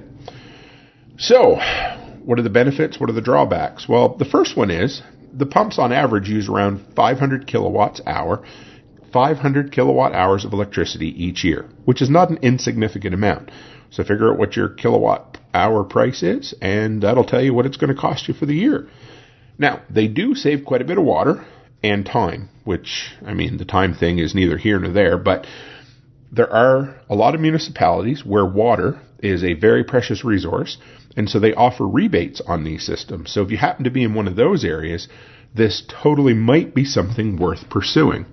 So, what are the benefits? What are the drawbacks? Well, the first one is the pumps on average use around five hundred kilowatts hour, five hundred kilowatt hours of electricity each year, which is not an insignificant amount. So figure out what your kilowatt hour price is, and that'll tell you what it's going to cost you for the year. Now, they do save quite a bit of water and time, which, I mean, the time thing is neither here nor there, but there are a lot of municipalities where water is a very precious resource, and so they offer rebates on these systems. So if you happen to be in one of those areas, this totally might be something worth pursuing.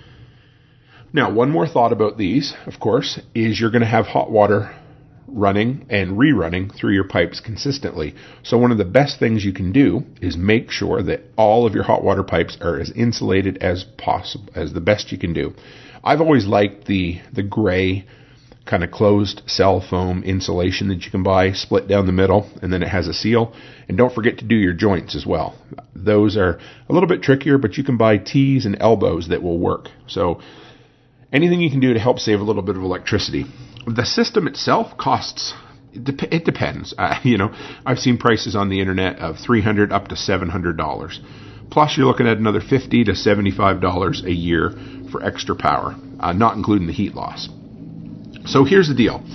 Now, one more thought about these, of course, is you're going to have hot water running and rerunning through your pipes consistently. So one of the best things you can do is make sure that all of your hot water pipes are as insulated as possible, as the best you can do. I've always liked the the gray kind of closed cell foam insulation that you can buy, split down the middle, and then it has a seal. And don't forget to do your joints as well. Those are a little bit trickier, but you can buy T's and elbows that will work. So anything you can do to help save a little bit of electricity. The system itself costs it, dep- it depends. Uh, you know, I've seen prices on the internet of three hundred dollars up to seven hundred dollars. Plus, you're looking at another fifty to seventy-five dollars a year for extra power, uh, not including the heat loss. So here's the deal.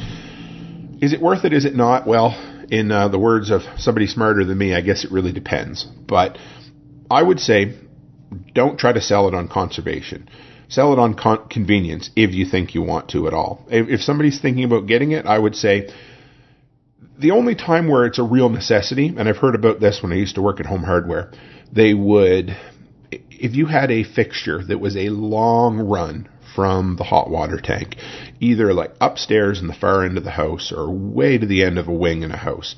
Is it worth it? Is it not? Well, in uh, the words of somebody smarter than me, I guess it really depends. But I would say don't try to sell it on conservation. Sell it on con- convenience if you think you want to at all. If, if somebody's thinking about getting it, I would say the only time where it's a real necessity, and I've heard about this when I used to work at Home Hardware, they would, if you had a fixture that was a long run from the hot water tank, either like upstairs in the far end of the house or way to the end of a wing in a house,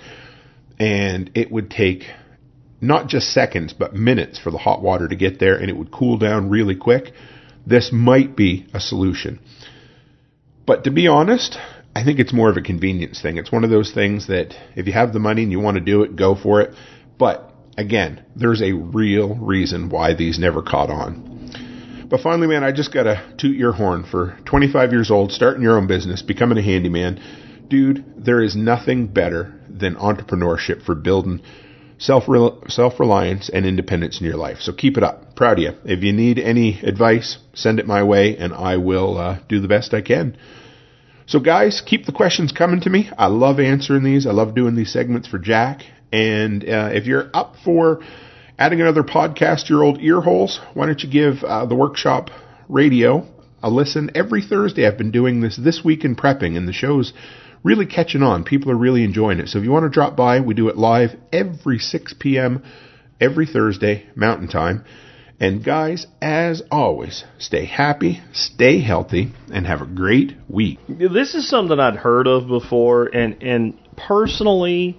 and it would take not just seconds, but minutes for the hot water to get there, and it would cool down really quick, this might be a solution. But to be honest, I think it's more of a convenience thing. It's one of those things that if you have the money and you want to do it, go for it. But again, there's a real reason why these never caught on. But finally, man, I just got to toot your horn for twenty-five years old, starting your own business, becoming a handyman. Dude, there is nothing better than entrepreneurship for building self self-reliance and independence in your life. So keep it up. Proud of you. If you need any advice, send it my way, and I will uh, do the best I can. So guys, keep the questions coming to me. I love answering these. I love doing these segments for Jack. And uh, if you're up for adding another podcast to your old ear holes, why don't you give uh, the Workshop Radio a listen every Thursday? I've been doing this this week in prepping, and the show's really catching on. People are really enjoying it. So if you want to drop by, we do it live every six p.m. every Thursday, Mountain Time. And guys, as always, stay happy, stay healthy, and have a great week. This is something I'd heard of before, and, and personally,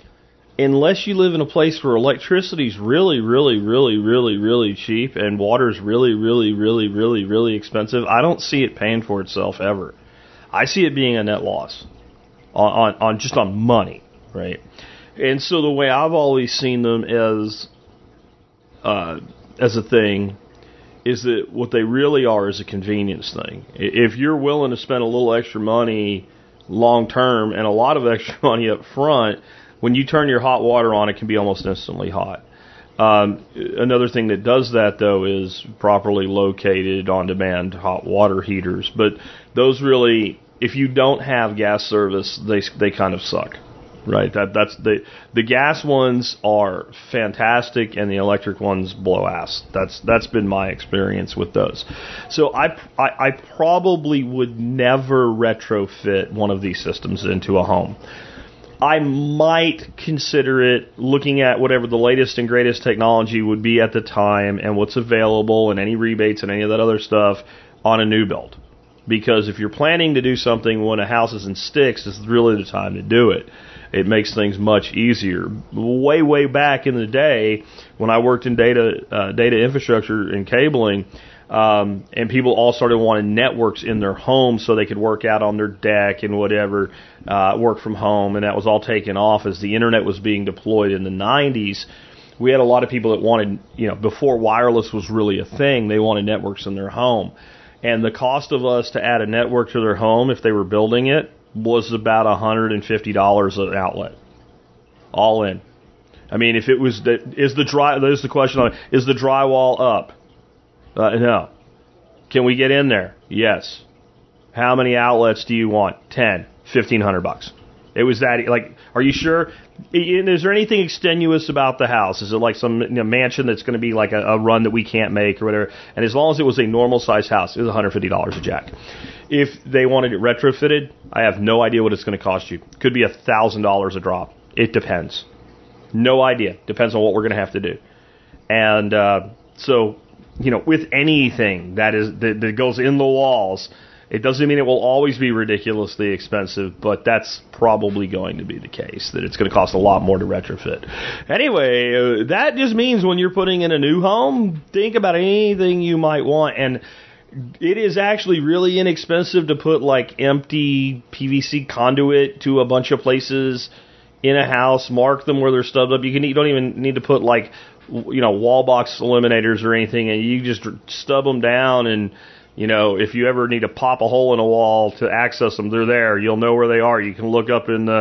unless you live in a place where electricity's really, really, really, really, really cheap and water's really, really, really, really, really expensive, I don't see it paying for itself ever. I see it being a net loss on, on, on just on money, right? And so the way I've always seen them as uh, as a thing is that what they really are is a convenience thing. If you're willing to spend a little extra money long term and a lot of extra money up front, when you turn your hot water on, it can be almost instantly hot. Um, another thing that does that, though, is properly located on-demand hot water heaters. But those really, if you don't have gas service, they they kind of suck, right? That that's the the gas ones are fantastic, and the electric ones blow ass. That's that's been my experience with those. So I I, I probably would never retrofit one of these systems into a home. I might consider it looking at whatever the latest and greatest technology would be at the time and what's available and any rebates and any of that other stuff on a new build. Because if you're planning to do something when a house is in sticks, this is really the time to do it. It makes things much easier. Way, way back in the day when I worked in data uh, data infrastructure and cabling, Um, and people all started wanting networks in their homes so they could work out on their deck and whatever, uh, work from home, and that was all taken off as the internet was being deployed in the nineties. We had a lot of people that wanted, you know, before wireless was really a thing, they wanted networks in their home. And the cost of us to add a network to their home, if they were building it, was about one hundred fifty dollars an outlet. All in. I mean, if it was, the, is the dry, there's the question on, is the drywall up? Uh, no. Can we get in there? Yes. How many outlets do you want? Ten. Fifteen hundred bucks. It was that, like, are you sure? Is there anything extenuous about the house? Is it like some, you know, mansion that's going to be like a, a run that we can't make or whatever? And as long as it was a normal size house, it was one hundred fifty dollars a jack. If they wanted it retrofitted, I have no idea what it's going to cost you. Could be one thousand dollars a drop. It depends. No idea. Depends on what we're going to have to do. And uh, so, you know, with anything that is that, that goes in the walls, it doesn't mean it will always be ridiculously expensive, but that's probably going to be the case, that it's going to cost a lot more to retrofit. Anyway, uh, that just means when you're putting in a new home, think about anything you might want. And it is actually really inexpensive to put like empty P V C conduit to a bunch of places in a house, mark them where they're stubbed up. You can you don't even need to put like, you know, wall box eliminators or anything, and you just stub them down, and, you know, if you ever need to pop a hole in a wall to access them, they're there. You'll know where they are. You can look up in the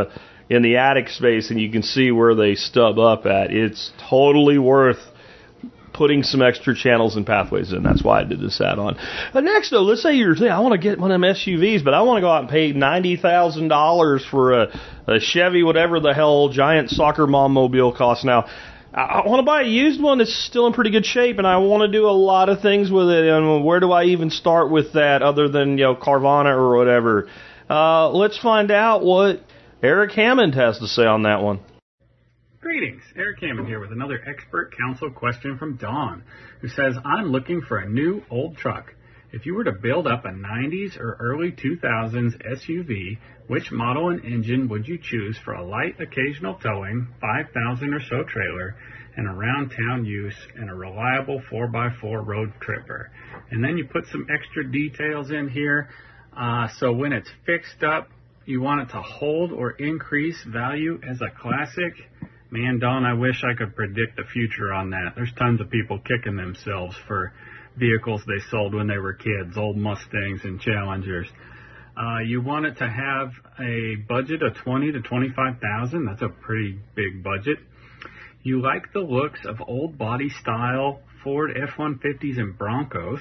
in the attic space and you can see where they stub up at, it's totally worth putting some extra channels and pathways in. That's why I did this add-on. But next, though, let's say you're saying, I want to get one of them S U Vs, but I want to go out and pay ninety thousand dollars for a, a Chevy, whatever the hell giant soccer mom mobile costs now. I want to buy a used one that's still in pretty good shape, and I want to do a lot of things with it. And where do I even start with that other than, you know, Carvana or whatever? Uh, let's find out what Eric Hammond has to say on that one. Greetings. Eric Hammond here with another expert council question from Dawn, who says, I'm looking for a new old truck. If you were to build up a nineties or early two thousands S U V, which model and engine would you choose for a light occasional towing, five thousand or so trailer, and around town use, and a reliable four by four road tripper? And then you put some extra details in here. Uh, so when it's fixed up, you want it to hold or increase value as a classic. Man, Don, I wish I could predict the future on that. There's tons of people kicking themselves for vehicles they sold when they were kids, old Mustangs and Challengers. Uh, you want it to have a budget of twenty to twenty-five thousand. That's a pretty big budget. You like the looks of old body style Ford F one fifties and Broncos.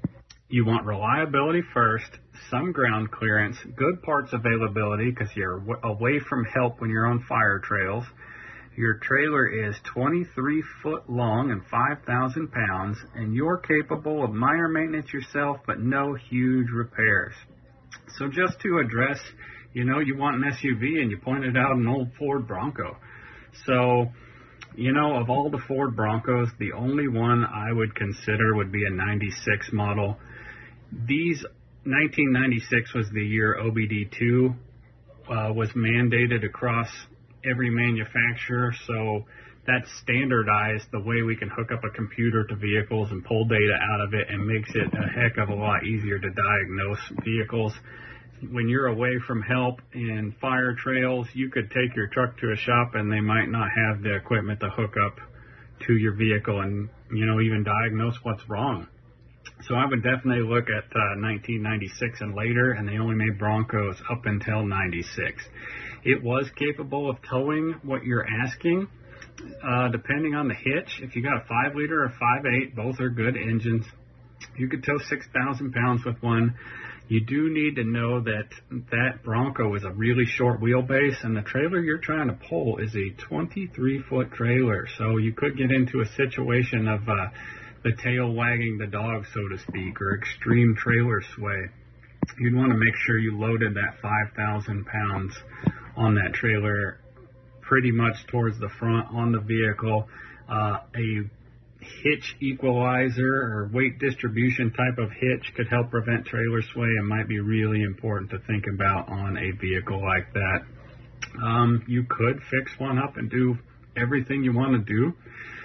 You want reliability first, some ground clearance, good parts availability because you're w- away from help when you're on fire trails. Your trailer is twenty-three foot long and five thousand pounds, and you're capable of minor maintenance yourself, but no huge repairs. So just to address, you know, you want an S U V, and you pointed out an old Ford Bronco. So, you know, of all the Ford Broncos, the only one I would consider would be a ninety-six model. These, nineteen ninety-six was the year O B D two uh, was mandated across every manufacturer, so that's standardized the way we can hook up a computer to vehicles and pull data out of it, and makes it a heck of a lot easier to diagnose vehicles. When you're away from help in fire trails, you could take your truck to a shop and they might not have the equipment to hook up to your vehicle and, you know, even diagnose what's wrong. So I would definitely look at uh, nineteen ninety-six and later, and they only made Broncos up until ninety-six. It was capable of towing what you're asking, uh, depending on the hitch. If you got a five liter or five eight, both are good engines. You could tow six thousand pounds with one. You do need to know that that Bronco is a really short wheelbase, and the trailer you're trying to pull is a twenty-three foot trailer. So you could get into a situation of uh, the tail wagging the dog, so to speak, or extreme trailer sway. You'd want to make sure you loaded that five thousand pounds on that trailer pretty much towards the front on the vehicle. Uh, a hitch equalizer or weight distribution type of hitch could help prevent trailer sway and might be really important to think about on a vehicle like that. Um, you could fix one up and do everything you want to do.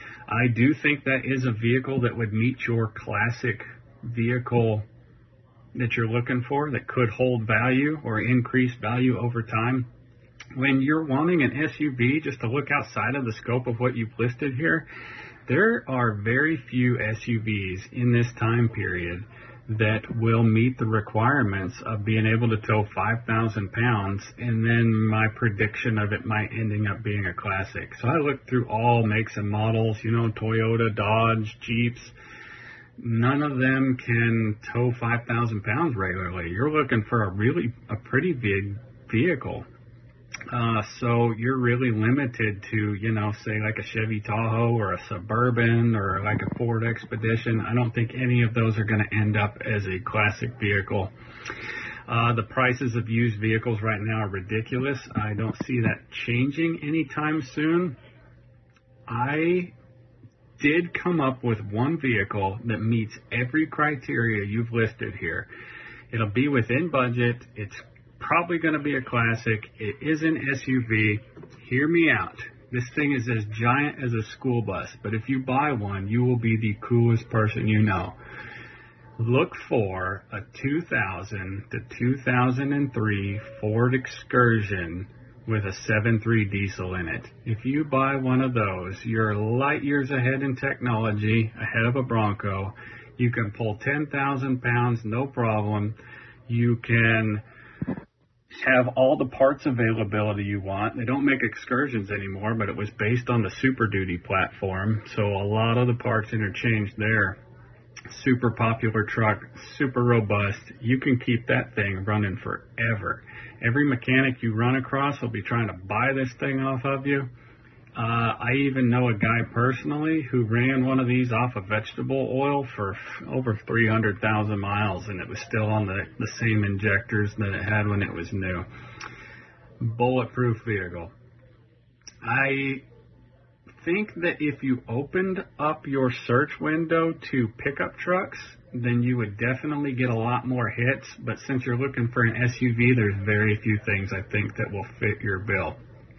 I do think that is a vehicle that would meet your classic vehicle that you're looking for, that could hold value or increase value over time. When you're wanting an S U V, just to look outside of the scope of what you've listed here, there are very few S U Vs in this time period that will meet the requirements of being able to tow five thousand pounds, and then my prediction of it might ending up being a classic. So I looked through all makes and models, you know, Toyota, Dodge, Jeeps. None of them can tow five thousand pounds regularly. You're looking for a really, a pretty big vehicle. Uh, so you're really limited to, you know, say like a Chevy Tahoe or a Suburban or like a Ford Expedition. I don't think any of those are going to end up as a classic vehicle. Uh, the prices of used vehicles right now are ridiculous. I don't see that changing anytime soon. I did come up with one vehicle that meets every criteria you've listed here. It'll be within budget. It's probably going to be a classic. It is an S U V. Hear me out. This thing is as giant as a school bus, but if you buy one, you will be the coolest person you know. Look for a two thousand to two thousand three Ford Excursion with a seven point three diesel in it. If you buy one of those, you're light years ahead in technology, ahead of a Bronco. You can pull ten thousand pounds, no problem. You can have all the parts availability you want. They don't make Excursions anymore, but it was based on the Super Duty platform, so a lot of the parts interchanged there. Super popular truck, super robust. You can keep that thing running forever. Every mechanic you run across will be trying to buy this thing off of you. Uh, I even know a guy personally who ran one of these off of vegetable oil for f- over three hundred thousand miles, and it was still on the, the same injectors that it had when it was new. Bulletproof vehicle. I think that if you opened up your search window to pickup trucks, then you would definitely get a lot more hits, but since you're looking for an S U V, there's very few things I think that will fit your bill.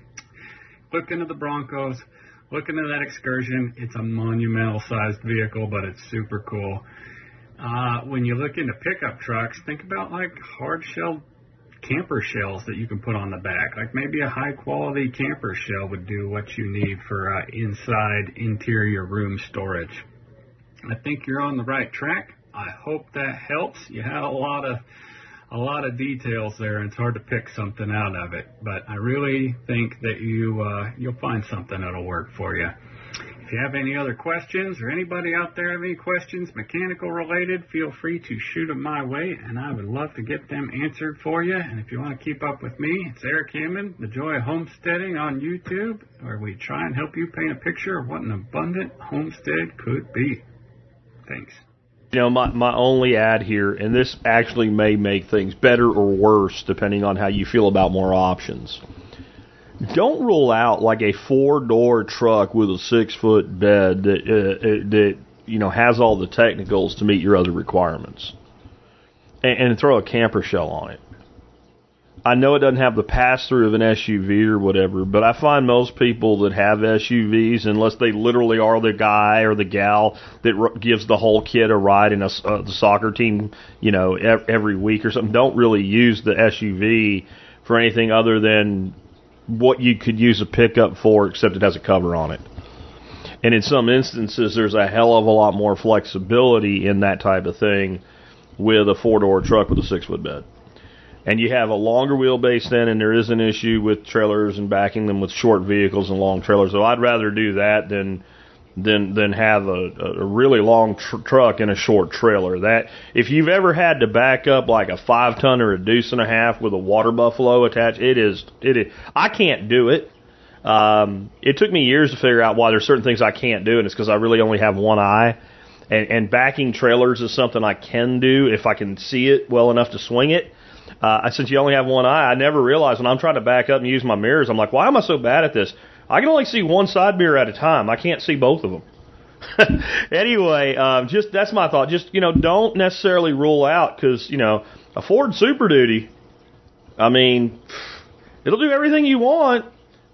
Look into the Broncos, look into that Excursion. It's a monumental-sized vehicle, but it's super cool. Uh, when you look into pickup trucks, think about like hard-shell camper shells that you can put on the back. Like maybe a high-quality camper shell would do what you need for uh, inside interior room storage. I think you're on the right track. I hope that helps. You had a lot of a lot of details there, and it's hard to pick something out of it. But I really think that you uh, you'll find something that'll work for you. If you have any other questions, or anybody out there have any questions mechanical related, feel free to shoot them my way, and I would love to get them answered for you. And if you want to keep up with me, it's Eric Hammond, The Joy of Homesteading on YouTube, where we try and help you paint a picture of what an abundant homestead could be. Thanks. You know, my, my only add here, and this actually may make things better or worse depending on how you feel about more options. Don't rule out like a four-door truck with a six-foot bed that, uh, that you know, has all the technicals to meet your other requirements. And, and throw a camper shell on it. I know it doesn't have the pass-through of an S U V or whatever, but I find most people that have S U Vs, unless they literally are the guy or the gal that r- gives the whole kid a ride in a, uh, the soccer team, you know, ev- every week or something, don't really use the S U V for anything other than what you could use a pickup for, except it has a cover on it. And in some instances, there's a hell of a lot more flexibility in that type of thing with a four-door truck with a six-foot bed. And you have a longer wheelbase then, and there is an issue with trailers and backing them with short vehicles and long trailers. So I'd rather do that than than than have a, a really long tr- truck and a short trailer. That if you've ever had to back up like a five ton or a deuce and a half with a water buffalo attached, it is it is. I can't do it. Um, it took me years to figure out why there's certain things I can't do, and it's because I really only have one eye. And, and backing trailers is something I can do if I can see it well enough to swing it. Uh, since you only have one eye, I never realized when I'm trying to back up and use my mirrors, I'm like, why am I so bad at this? I can only see one side mirror at a time. I can't see both of them. Anyway, um, just that's my thought. Just, you know, don't necessarily rule out because, you know, a Ford Super Duty, I mean, it'll do everything you want.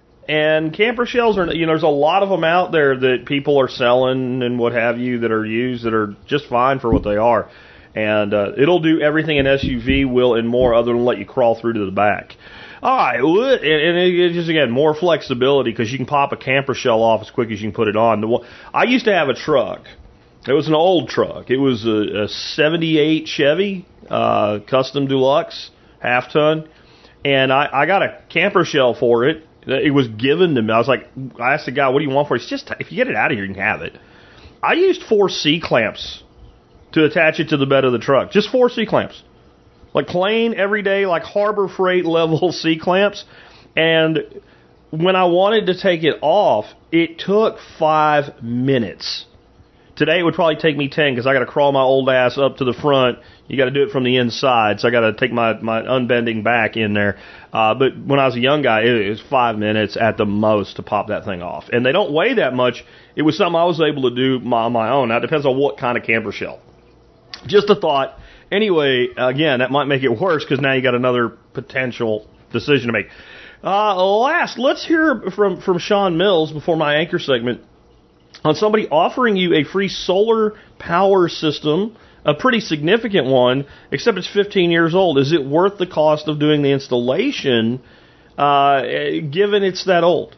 And camper shells are, you know, there's a lot of them out there that people are selling and what have you that are used that are just fine for what they are. And uh, it'll do everything an S U V will and more other than let you crawl through to the back. All right, and, and it just, again, more flexibility because you can pop a camper shell off as quick as you can put it on. The one, I used to have a truck. It was an old truck. It was a, a seventy-eight Chevy uh, Custom Deluxe half ton. And I, I got a camper shell for it. It was given to me. I was like, I asked the guy, what do you want for it? It's just, if you get it out of here, you can have it. I used four C-clamps to attach it to the bed of the truck. Just four C-clamps. Like plain, everyday, like Harbor Freight level C-clamps. And when I wanted to take it off, it took five minutes. Today it would probably take me ten because I got to crawl my old ass up to the front. You got to do it from the inside, so I got to take my, my unbending back in there. Uh, but when I was a young guy, it was five minutes at the most to pop that thing off. And they don't weigh that much. It was something I was able to do on my own. Now, it depends on what kind of camper shell. Just a thought. Anyway, again, that might make it worse because now you got another potential decision to make. Uh, last, let's hear from, from Sean Mills before my anchor segment on somebody offering you a free solar power system, a pretty significant one, except it's fifteen years old. Is it worth the cost of doing the installation, uh, given it's that old?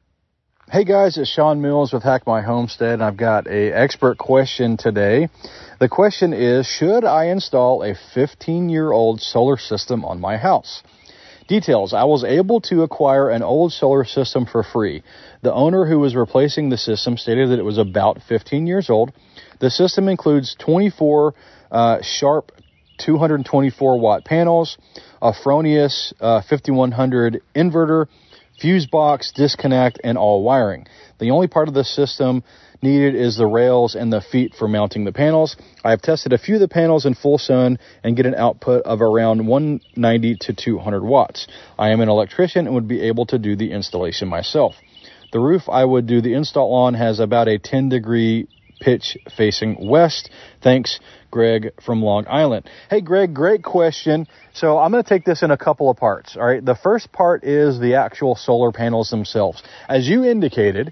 Hey guys, it's Sean Mills with Hack My Homestead, and I've got a expert question today. The question is, should I install a fifteen-year-old solar system on my house? Details. I was able to acquire an old solar system for free. The owner who was replacing the system stated that it was about fifteen years old. The system includes twenty-four uh, Sharp two hundred twenty-four watt panels, a Fronius uh, fifty-one hundred inverter, fuse box, disconnect, and all wiring. The only part of the system needed is the rails and the feet for mounting the panels. I have tested a few of the panels in full sun and get an output of around one ninety to two hundred watts. I am an electrician and would be able to do the installation myself. The roof I would do the install on has about a ten degree pitch facing west. Thanks, Greg from Long Island. Hey, Greg, great question. So I'm going to take this in a couple of parts. All right. The first part is the actual solar panels themselves. As you indicated,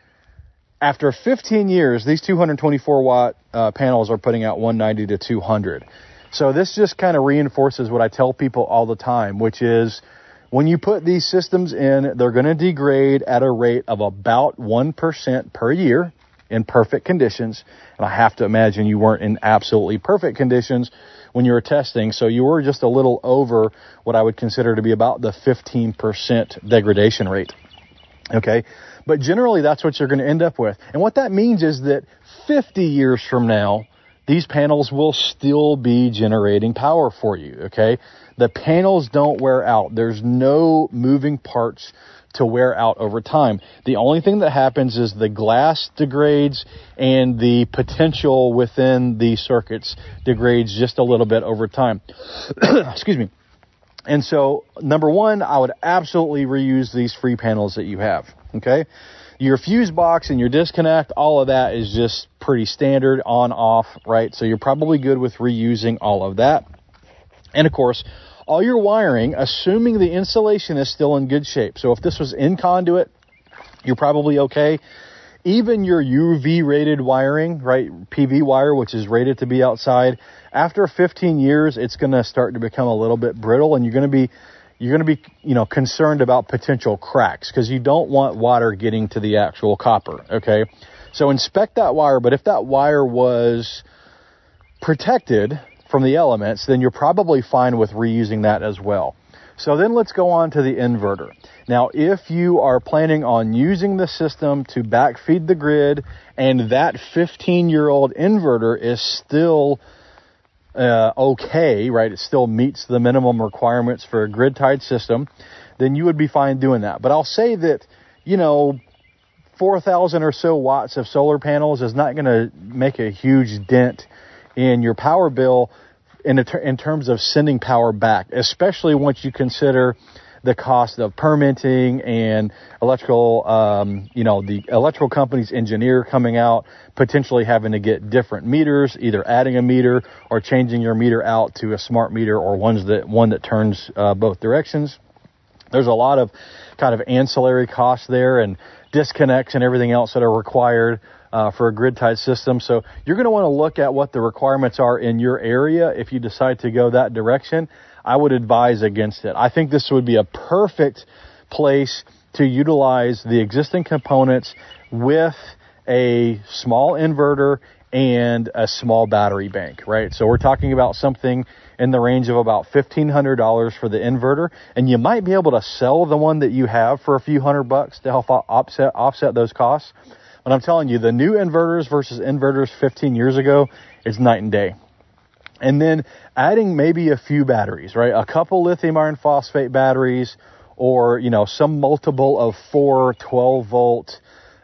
after fifteen years, these two hundred twenty-four watt uh, panels are putting out one ninety to two hundred. So this just kind of reinforces what I tell people all the time, which is when you put these systems in, they're going to degrade at a rate of about one percent per year in perfect conditions. And I have to imagine you weren't in absolutely perfect conditions when you were testing. So you were just a little over what I would consider to be about the fifteen percent degradation rate. Okay. But generally, that's what you're going to end up with. And what that means is that fifty years from now, these panels will still be generating power for you, okay? The panels don't wear out. There's no moving parts to wear out over time. The only thing that happens is the glass degrades and the potential within the circuits degrades just a little bit over time. Excuse me. And so, number one, I would absolutely reuse these free panels that you have, okay? Your fuse box and your disconnect, all of that is just pretty standard, on, off, right? So you're probably good with reusing all of that. And, of course, all your wiring, assuming the insulation is still in good shape. So if this was in conduit, you're probably okay. Even your U V-rated wiring, right, P V wire, which is rated to be outside, after fifteen years, it's going to start to become a little bit brittle, and you're going to be, you're going to be, you know, concerned about potential cracks because you don't want water getting to the actual copper, okay? So inspect that wire, but if that wire was protected from the elements, then you're probably fine with reusing that as well. So then let's go on to the inverter. Now, if you are planning on using the system to backfeed the grid and that fifteen-year-old inverter is still uh, okay, right, it still meets the minimum requirements for a grid-tied system, then you would be fine doing that. But I'll say that, you know, four thousand or so watts of solar panels is not going to make a huge dent in your power bill in, a ter- in terms of sending power back, especially once you consider the cost of permitting and electrical, um, you know, the electrical company's engineer coming out, potentially having to get different meters, either adding a meter or changing your meter out to a smart meter or ones that one that turns uh, both directions. There's a lot of kind of ancillary costs there and disconnects and everything else that are required uh, for a grid-tied system. So you're going to want to look at what the requirements are in your area if you decide to go that direction. I would advise against it. I think this would be a perfect place to utilize the existing components with a small inverter and a small battery bank, right? So we're talking about something in the range of about fifteen hundred dollars for the inverter, and you might be able to sell the one that you have for a few hundred bucks to help offset, offset those costs. But I'm telling you, the new inverters versus inverters fifteen years ago is night and day. And then adding maybe a few batteries, right? A couple lithium iron phosphate batteries or, you know, some multiple of four twelve volt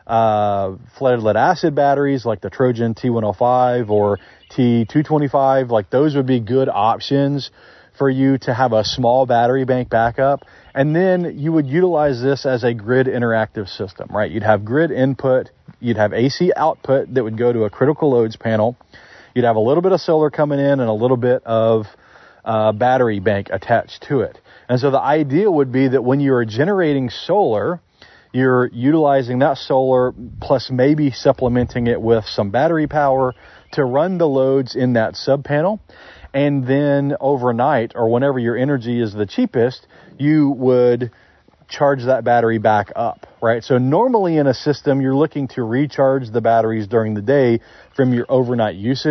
uh, flooded lead acid batteries like the Trojan T one oh five or T two twenty-five. Like those would be good options for you to have a small battery bank backup. And then you would utilize this as a grid interactive system, right? You'd have grid input, you'd have A C output that would go to a critical loads panel. You'd have a little bit of solar coming in and a little bit of uh, battery bank attached to it. And so the idea would be that when you're generating solar, you're utilizing that solar plus maybe supplementing it with some battery power to run the loads in that sub panel. And then overnight or whenever your energy is the cheapest, you would charge that battery back up, right? So normally in a system, you're looking to recharge the batteries during the day from your overnight usage.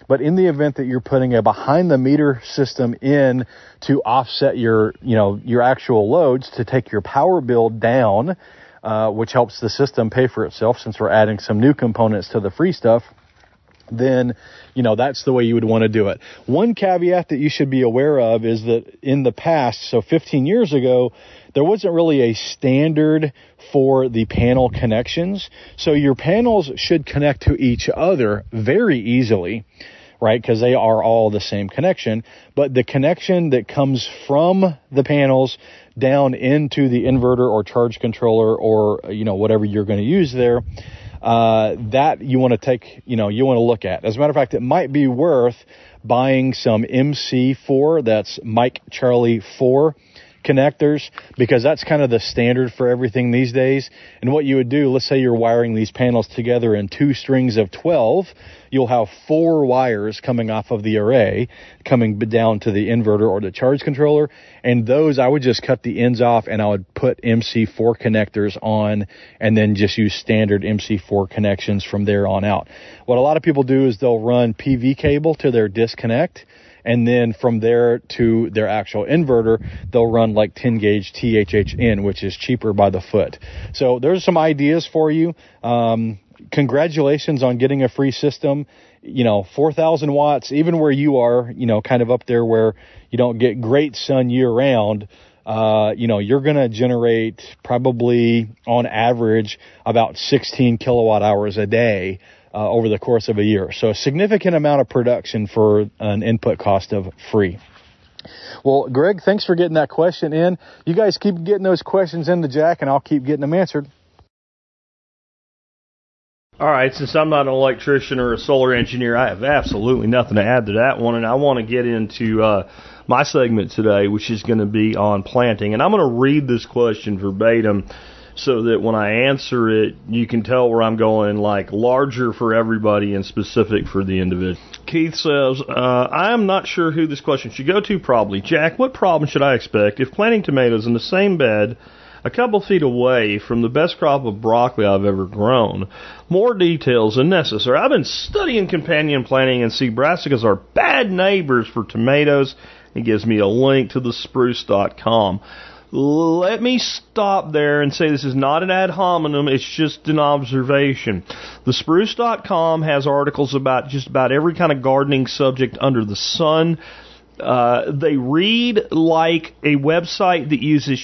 But in the event that you're putting a behind-the-meter system in to offset your, you know, your actual loads to take your power bill down, uh, which helps the system pay for itself since we're adding some new components to the free stuff, then, you know, that's the way you would want to do it. One caveat that you should be aware of is that in the past, so fifteen years ago, there wasn't really a standard for the panel connections. So your panels should connect to each other very easily, right? Because they are all the same connection. But the connection that comes from the panels down into the inverter or charge controller or, you know, whatever you're going to use there, Uh, that you want to take, you know, you want to look at. As a matter of fact, it might be worth buying some M C four, that's Mike Charlie four connectors, because that's kind of the standard for everything these days. And what you would do, let's say you're wiring these panels together in two strings of twelve, you'll have four wires coming off of the array, coming down to the inverter or the charge controller. And those, I would just cut the ends off and I would put M C four connectors on and then just use standard M C four connections from there on out. What a lot of people do is they'll run P V cable to their disconnect, and then from there to their actual inverter, they'll run like ten gauge T H H N, which is cheaper by the foot. So there's some ideas for you. Um, congratulations on getting a free system. You know, four thousand watts, even where you are, you know, kind of up there where you don't get great sun year round. Uh, you know, you're going to generate probably on average about sixteen kilowatt hours a day Uh, over the course of a year. So a significant amount of production for an input cost of free. Well, Greg, thanks for getting that question in. You guys keep getting those questions into Jack, and I'll keep getting them answered. All right, since I'm not an electrician or a solar engineer, I have absolutely nothing to add to that one, and I want to get into uh, my segment today, which is going to be on planting. And I'm going to read this question verbatim so that when I answer it, you can tell where I'm going, like larger for everybody and specific for the individual. Keith says, uh, I am not sure who this question should go to, probably. Jack, what problem should I expect if planting tomatoes in the same bed a couple feet away from the best crop of broccoli I've ever grown? More details are necessary. I've been studying companion planting, and see brassicas are bad neighbors for tomatoes. It gives me a link to the spruce dot com. Let me stop there and say this is not an ad hominem, it's just an observation. The spruce dot com has articles about just about every kind of gardening subject under the sun. Uh, they read like a website that uses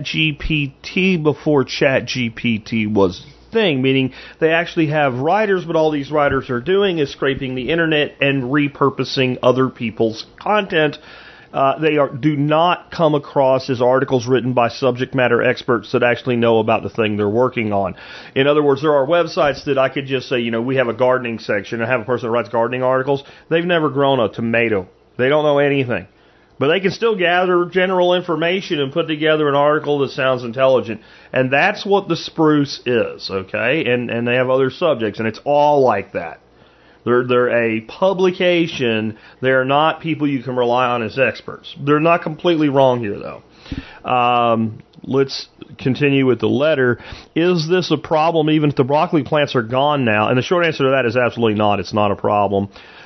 ChatGPT before ChatGPT was a thing, meaning they actually have writers, but all these writers are doing is scraping the internet and repurposing other people's content. Uh, they are, do not come across as articles written by subject matter experts that actually know about the thing they're working on. In other words, there are websites that I could just say, you know, we have a gardening section and have a person that writes gardening articles. They've never grown a tomato. They don't know anything. But they can still gather general information and put together an article that sounds intelligent. And that's what the Spruce is, okay? And, and they have other subjects, and it's all like that. They're, they're a publication. They're not people you can rely on as experts. They're not completely wrong here, though. Um, let's continue with the letter. Is this a problem even if the broccoli plants are gone now? And the short answer to that is absolutely not. It's not a problem.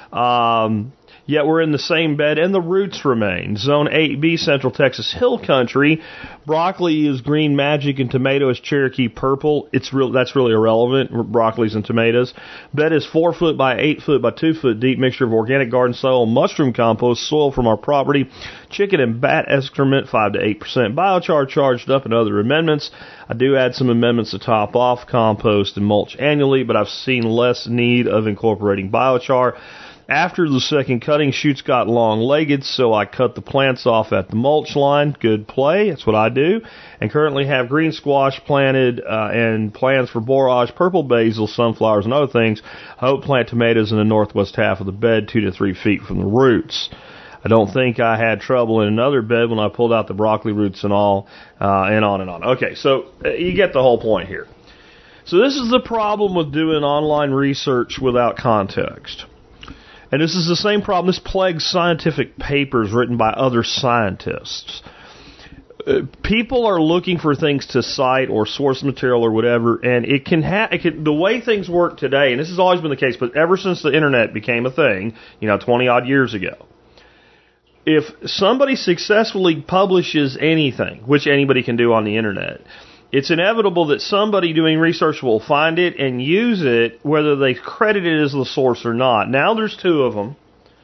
Um, yet we're in the same bed and the roots remain. Zone eight B, Central Texas Hill Country. Broccoli is green magic and tomato is Cherokee purple. It's real. That's really irrelevant. Broccolis and tomatoes. Bed is four foot by eight foot by two foot deep. Mixture of organic garden soil, mushroom compost, soil from our property, chicken and bat excrement, five to eight percent biochar charged up, and other amendments. I do add some amendments to top off compost and mulch annually, but I've seen less need of incorporating biochar. After the second cutting, shoots got long-legged, so I cut the plants off at the mulch line. Good play. That's what I do. And currently have green squash planted uh, and plans for borage, purple basil, sunflowers, and other things. I hope plant tomatoes in the northwest half of the bed, two to three feet from the roots. I don't think I had trouble in another bed when I pulled out the broccoli roots and all, uh, and on and on. Okay, so uh, you get the whole point here. So this is the problem with doing online research without context. And this is the same problem. This plagues scientific papers written by other scientists. uh, people are looking for things to cite or source material or whatever, and it can ha- it can, the way things work today, and this has always been the case, but ever since the internet became a thing, you know, twenty odd years ago, if somebody successfully publishes anything, which anybody can do on the internet, it's inevitable that somebody doing research will find it and use it, whether they credit it as the source or not. Now there's two of them,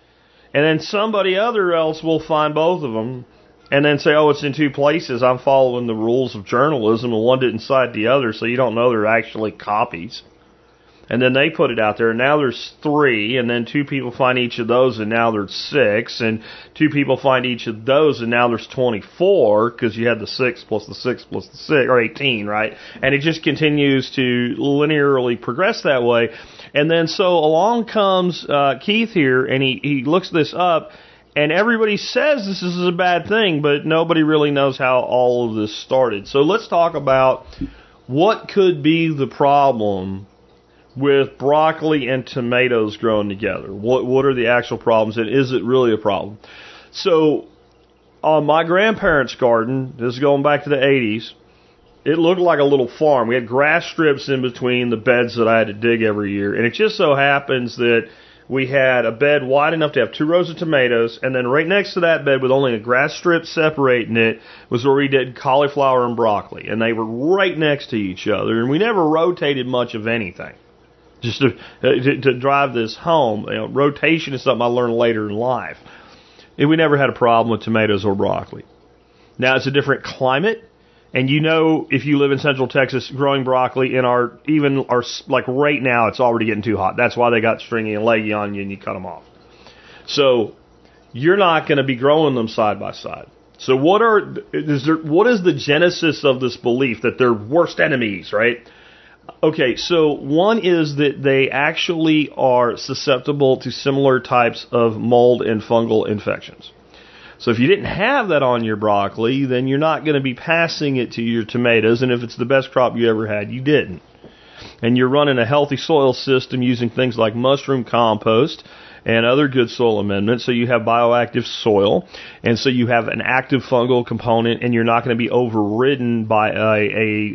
and then somebody other else will find both of them, and then say, oh, it's in two places. I'm following the rules of journalism, and one didn't cite the other, so you don't know they're actually copies. And then they put it out there, and now there's three, and then two people find each of those, and now there's six, and two people find each of those, and now there's twenty-four, because you had the six plus the six plus the six, or eighteen, right? And it just continues to linearly progress that way. And then so along comes uh, Keith here, and he, he looks this up, and everybody says this is a bad thing, but nobody really knows how all of this started. So let's talk about what could be the problem with broccoli and tomatoes growing together. What what are the actual problems, and is it really a problem? So on my grandparents' garden, this is going back to the eighties, it looked like a little farm. We had grass strips in between the beds that I had to dig every year, and it just so happens that we had a bed wide enough to have two rows of tomatoes, and then right next to that bed with only a grass strip separating it was where we did cauliflower and broccoli, and they were right next to each other, and we never rotated much of anything. Just to, to, to drive this home, you know, rotation is something I learned later in life. And we never had a problem with tomatoes or broccoli. Now, it's a different climate, and you know, if you live in Central Texas, growing broccoli in our, even our, like right now, it's already getting too hot. That's why they got stringy and leggy on you and you cut them off. So, you're not going to be growing them side by side. So what are, is there, what is the genesis of this belief that they're worst enemies, right? Okay, so one is that they actually are susceptible to similar types of mold and fungal infections. So if you didn't have that on your broccoli, then you're not going to be passing it to your tomatoes, and if it's the best crop you ever had, you didn't. And you're running a healthy soil system using things like mushroom compost and other good soil amendments, so you have bioactive soil, and so you have an active fungal component, and you're not going to be overridden by a,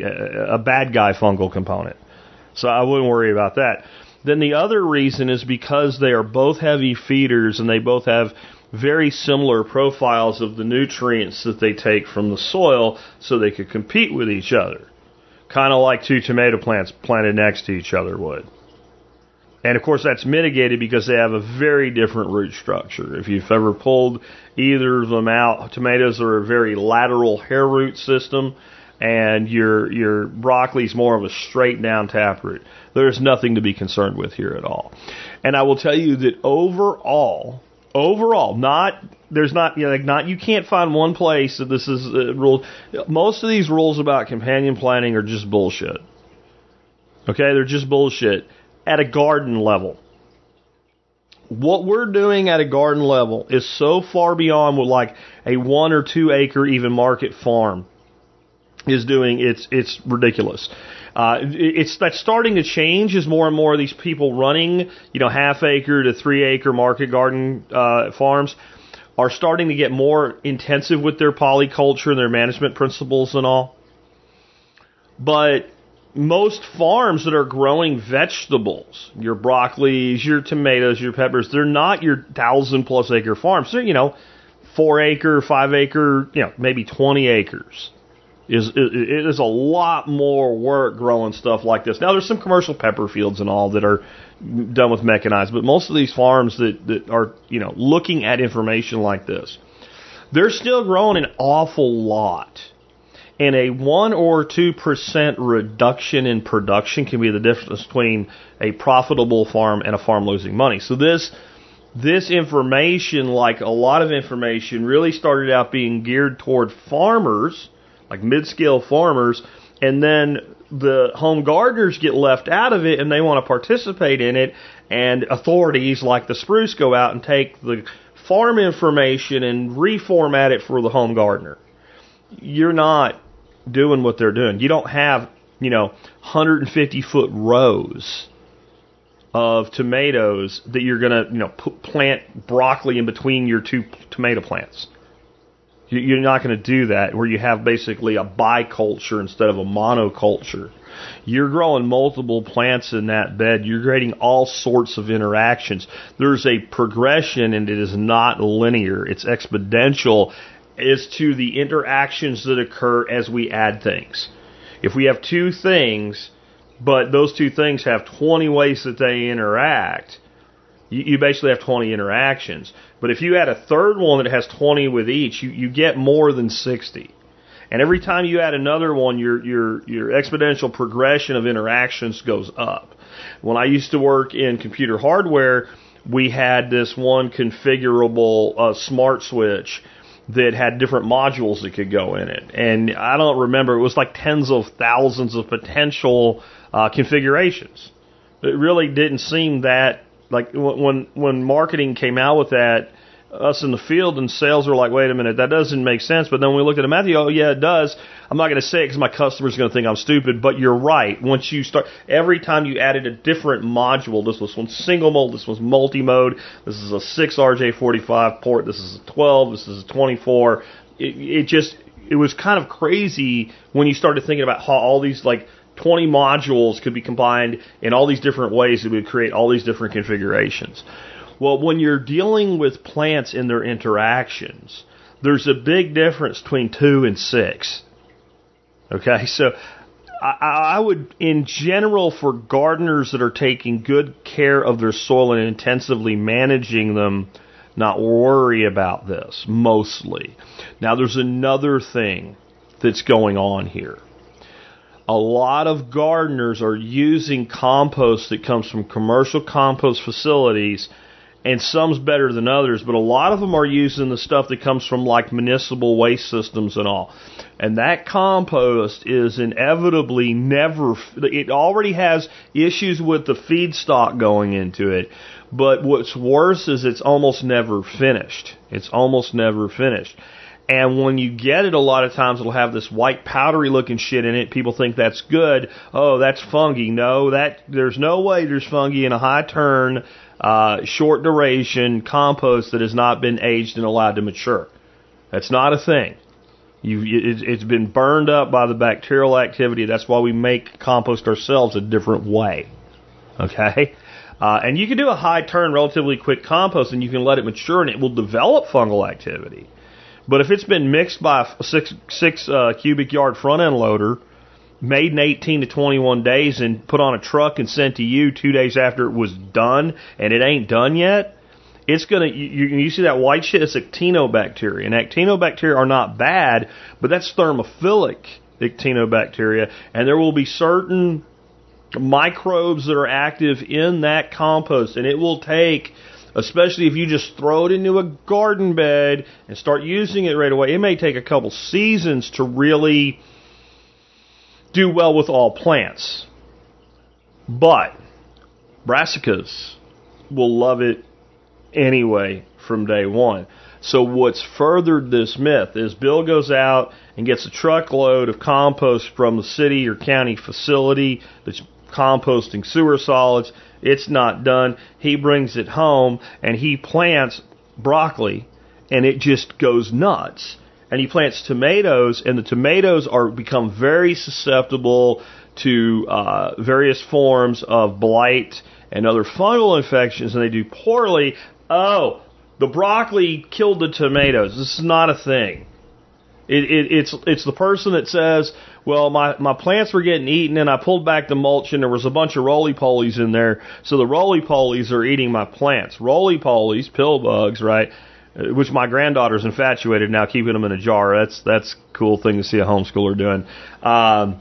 a, a bad guy fungal component. So I wouldn't worry about that. Then the other reason is because they are both heavy feeders, and they both have very similar profiles of the nutrients that they take from the soil, so they could compete with each other. Kind of like two tomato plants planted next to each other would. And, of course, that's mitigated because they have a very different root structure. If you've ever pulled either of them out, tomatoes are a very lateral hair root system, and your your broccoli is more of a straight down taproot. There's nothing to be concerned with here at all. And I will tell you that overall, overall, not there's not you know like not you can't find one place that this is uh, rule. Most of these rules about companion planting are just bullshit. Okay, they're just bullshit. At a garden level. What we're doing at a garden level is so far beyond what like a one or two acre even market farm is doing. It's it's ridiculous. Uh, it's that's starting to change as more and more of these people running, you know, half acre to three acre market garden uh, farms are starting to get more intensive with their polyculture and their management principles and all. But most farms that are growing vegetables, your broccolis, your tomatoes, your peppers, they're not your thousand plus acre farms. They're, you know, four acre, five acre, you know, maybe twenty acres. Is it is a lot more work growing stuff like this. Now, there's some commercial pepper fields and all that are done with mechanized, but most of these farms that, that are, you know, looking at information like this, they're still growing an awful lot. And a one or two percent reduction in production can be the difference between a profitable farm and a farm losing money. So this this information, like a lot of information, really started out being geared toward farmers, like mid-scale farmers, and then the home gardeners get left out of it and they want to participate in it, and authorities like the Spruce go out and take the farm information and reformat it for the home gardener. You're not doing what they're doing. You don't have, you know, one hundred fifty foot rows of tomatoes that you're going to, you know, put, plant broccoli in between your two tomato plants. You're not going to do that where you have basically a biculture instead of a monoculture. You're growing multiple plants in that bed. You're creating all sorts of interactions. There's a progression, and it is not linear. It's exponential as to the interactions that occur as we add things. If we have two things, but those two things have twenty ways that they interact, you, you basically have twenty interactions. But if you add a third one that has twenty with each, you, you get more than sixty. And every time you add another one, your your your exponential progression of interactions goes up. When I used to work in computer hardware, we had this one configurable uh, smart switch that had different modules that could go in it. And I don't remember, it was like tens of thousands of potential uh, configurations. It really didn't seem that, like when when marketing came out with that, us in the field and sales were like, wait a minute, that doesn't make sense. But then when we looked at the math, oh, yeah, it does. I'm not going to say it because my customer's going to think I'm stupid, but you're right. Once you start, every time you added a different module, this was one single mode, this was multi-mode, this is a six R J forty-five port, this is a twelve, this is a twenty-four. It, it just, it was kind of crazy when you started thinking about how all these, like, twenty modules could be combined in all these different ways that would create all these different configurations. Well, when you're dealing with plants in their interactions, there's a big difference between two and six. Okay, so I, I would, in general, for gardeners that are taking good care of their soil and intensively managing them, not worry about this, mostly. Now, there's another thing that's going on here. A lot of gardeners are using compost that comes from commercial compost facilities, and some's better than others, but a lot of them are using the stuff that comes from like municipal waste systems and all. And that compost is inevitably never, it already has issues with the feedstock going into it, but what's worse is it's almost never finished. It's almost never finished. And when you get it, a lot of times it'll have this white powdery looking shit in it. People think that's good. Oh, that's fungi. No, that there's no way there's fungi in a high turn, uh, short duration compost that has not been aged and allowed to mature. That's not a thing. You, it, it's been burned up by the bacterial activity. That's why we make compost ourselves a different way. Okay? Uh, and you can do a high turn, relatively quick compost, and you can let it mature, and it will develop fungal activity. But if it's been mixed by a six, six uh, cubic yard front end loader, made in eighteen to twenty-one days, and put on a truck and sent to you two days after it was done, and it ain't done yet, it's gonna. You, you see that white shit? It's actinobacteria, and actinobacteria are not bad, but that's thermophilic actinobacteria, and there will be certain microbes that are active in that compost, and it will take, especially if you just throw it into a garden bed and start using it right away, it may take a couple seasons to really do well with all plants. But brassicas will love it anyway from day one. So what's furthered this myth is Bill goes out and gets a truckload of compost from the city or county facility that's composting sewer solids. It's not done. He brings it home and he plants broccoli, and it just goes nuts. And he plants tomatoes, and the tomatoes are become very susceptible to uh, various forms of blight and other fungal infections, and they do poorly. Oh, the broccoli killed the tomatoes. This is not a thing. It, it, it's it's the person that says, well, my, my plants were getting eaten and I pulled back the mulch and there was a bunch of roly-polies in there, so the roly-polies are eating my plants. Roly-polies, pill bugs, right, which my granddaughter's infatuated now, keeping them in a jar. That's that's a cool thing to see a homeschooler doing. Um,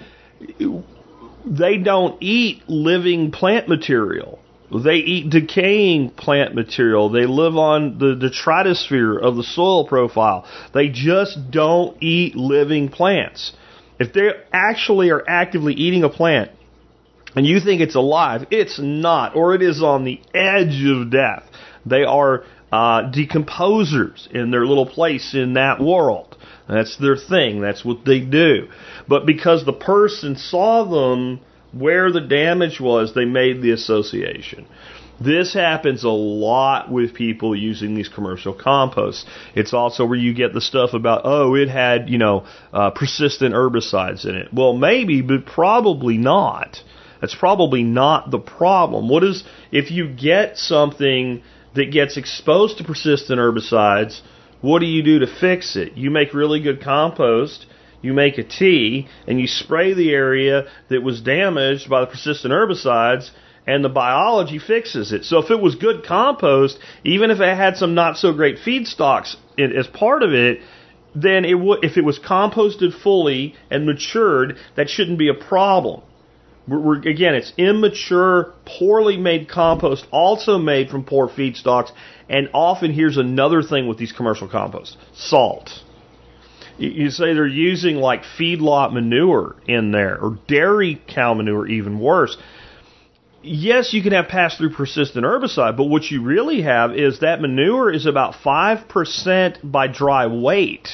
they don't eat living plant material. They eat decaying plant material. They live on the detritosphere of the soil profile. They just don't eat living plants. If they actually are actively eating a plant and you think it's alive, it's not, or it is on the edge of death. They are uh, decomposers in their little place in that world. That's their thing. That's what they do. But because the person saw them where the damage was, they made the association. This happens a lot with people using these commercial composts. It's also where you get the stuff about, oh, it had, you know, uh, persistent herbicides in it. Well, maybe, but probably not. That's probably not the problem. What is, if you get something that gets exposed to persistent herbicides, what do you do to fix it? You make really good compost, you make a tea, and you spray the area that was damaged by the persistent herbicides, and the biology fixes it. So if it was good compost, even if it had some not so great feedstocks in, as part of it, then it would, if it was composted fully and matured, that shouldn't be a problem. We're, we're, again, it's immature, poorly made compost, also made from poor feedstocks. And often, here's another thing with these commercial composts: salt. You, you say they're using like feedlot manure in there, or dairy cow manure, even worse. Yes, you can have pass-through persistent herbicide, but what you really have is that manure is about five percent by dry weight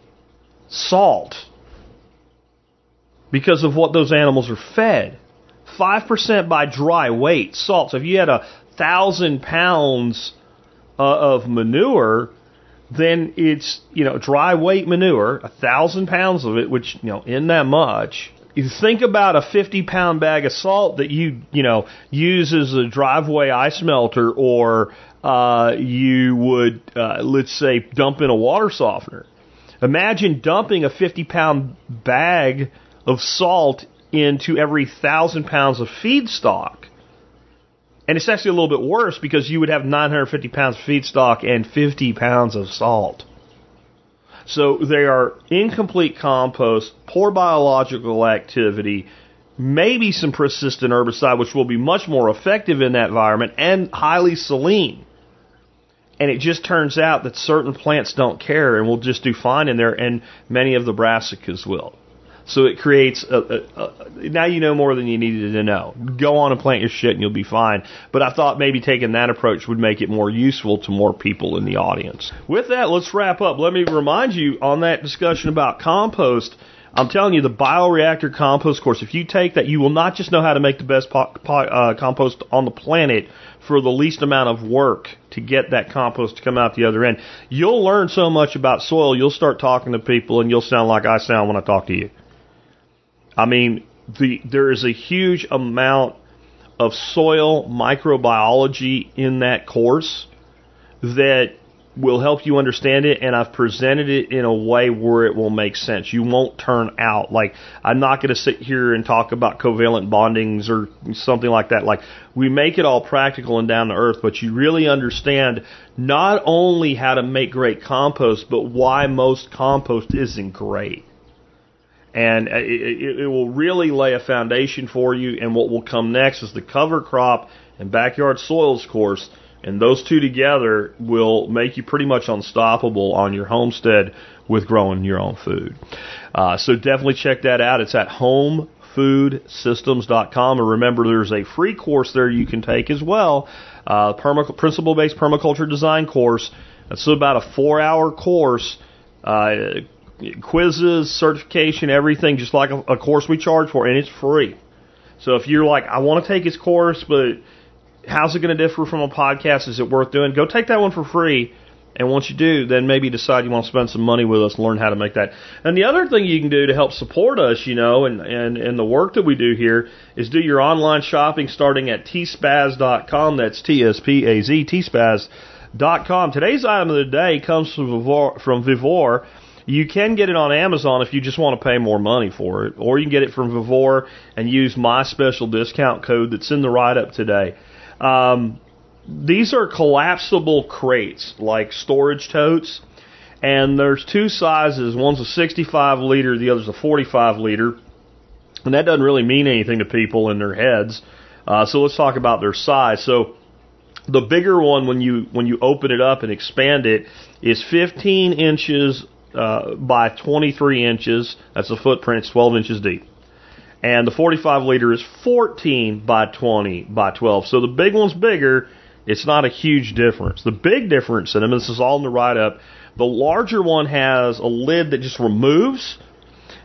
salt because of what those animals are fed. five percent by dry weight salt. So if you had a thousand pounds uh, of manure, then it's, you know, dry weight manure, a thousand pounds of it, which, you know, isn't that much. You think about a fifty pound bag of salt that you, you know, use as a driveway ice melter, or uh, you would, uh, let's say, dump in a water softener. Imagine dumping a fifty pound bag of salt into every thousand pounds of feedstock. And it's actually a little bit worse, because you would have nine hundred fifty pounds of feedstock and fifty pounds of salt. So they are incomplete compost, poor biological activity, maybe some persistent herbicide, which will be much more effective in that environment, and highly saline. And it just turns out that certain plants don't care and will just do fine in there, and many of the brassicas will. So it creates, a, a, a, now you know more than you needed to know. Go on and plant your shit and you'll be fine. But I thought maybe taking that approach would make it more useful to more people in the audience. With that, let's wrap up. Let me remind you on that discussion about compost, I'm telling you, the bioreactor compost course, if you take that, you will not just know how to make the best po- po- uh, compost on the planet for the least amount of work to get that compost to come out the other end. You'll learn so much about soil, you'll start talking to people and you'll sound like I sound when I talk to you. I mean, the, there is a huge amount of soil microbiology in that course that will help you understand it, and I've presented it in a way where it will make sense. You won't turn out. Like, I'm not going to sit here and talk about covalent bondings or something like that. Like, we make it all practical and down to earth, but you really understand not only how to make great compost, but why most compost isn't great. And it, it will really lay a foundation for you. And what will come next is the cover crop and backyard soils course. And those two together will make you pretty much unstoppable on your homestead with growing your own food. Uh, so definitely check that out. It's at home food systems dot com. And remember, there's a free course there you can take as well, uh, perma- principle-based permaculture design course. It's about a four-hour course. Uh, quizzes, certification, everything, just like a, a course we charge for, and it's free. So if you're like, I want to take his course, but how's it going to differ from a podcast? Is it worth doing? Go take that one for free, and once you do, then maybe decide you want to spend some money with us and learn how to make that. And the other thing you can do to help support us, you know, and, and, and the work that we do here, is do your online shopping starting at T spaz dot com. That's T S P A Z, T spaz dot com. Today's item of the day comes from Vivor. From Vivor. You can get it on Amazon if you just want to pay more money for it, or you can get it from Vivor and use my special discount code that's in the write-up today. Um, these are collapsible crates, like storage totes, and there's two sizes. One's a sixty-five liter, the other's a forty-five liter, and that doesn't really mean anything to people in their heads. Uh, so let's talk about their size. So the bigger one, when you when you open it up and expand it, is fifteen inches Uh, by twenty-three inches. That's a footprint. It's twelve inches deep. And the forty-five liter is fourteen by twenty by twelve. So the big one's bigger. It's not a huge difference. The big difference in them, this is all in the write-up, the larger one has a lid that just removes,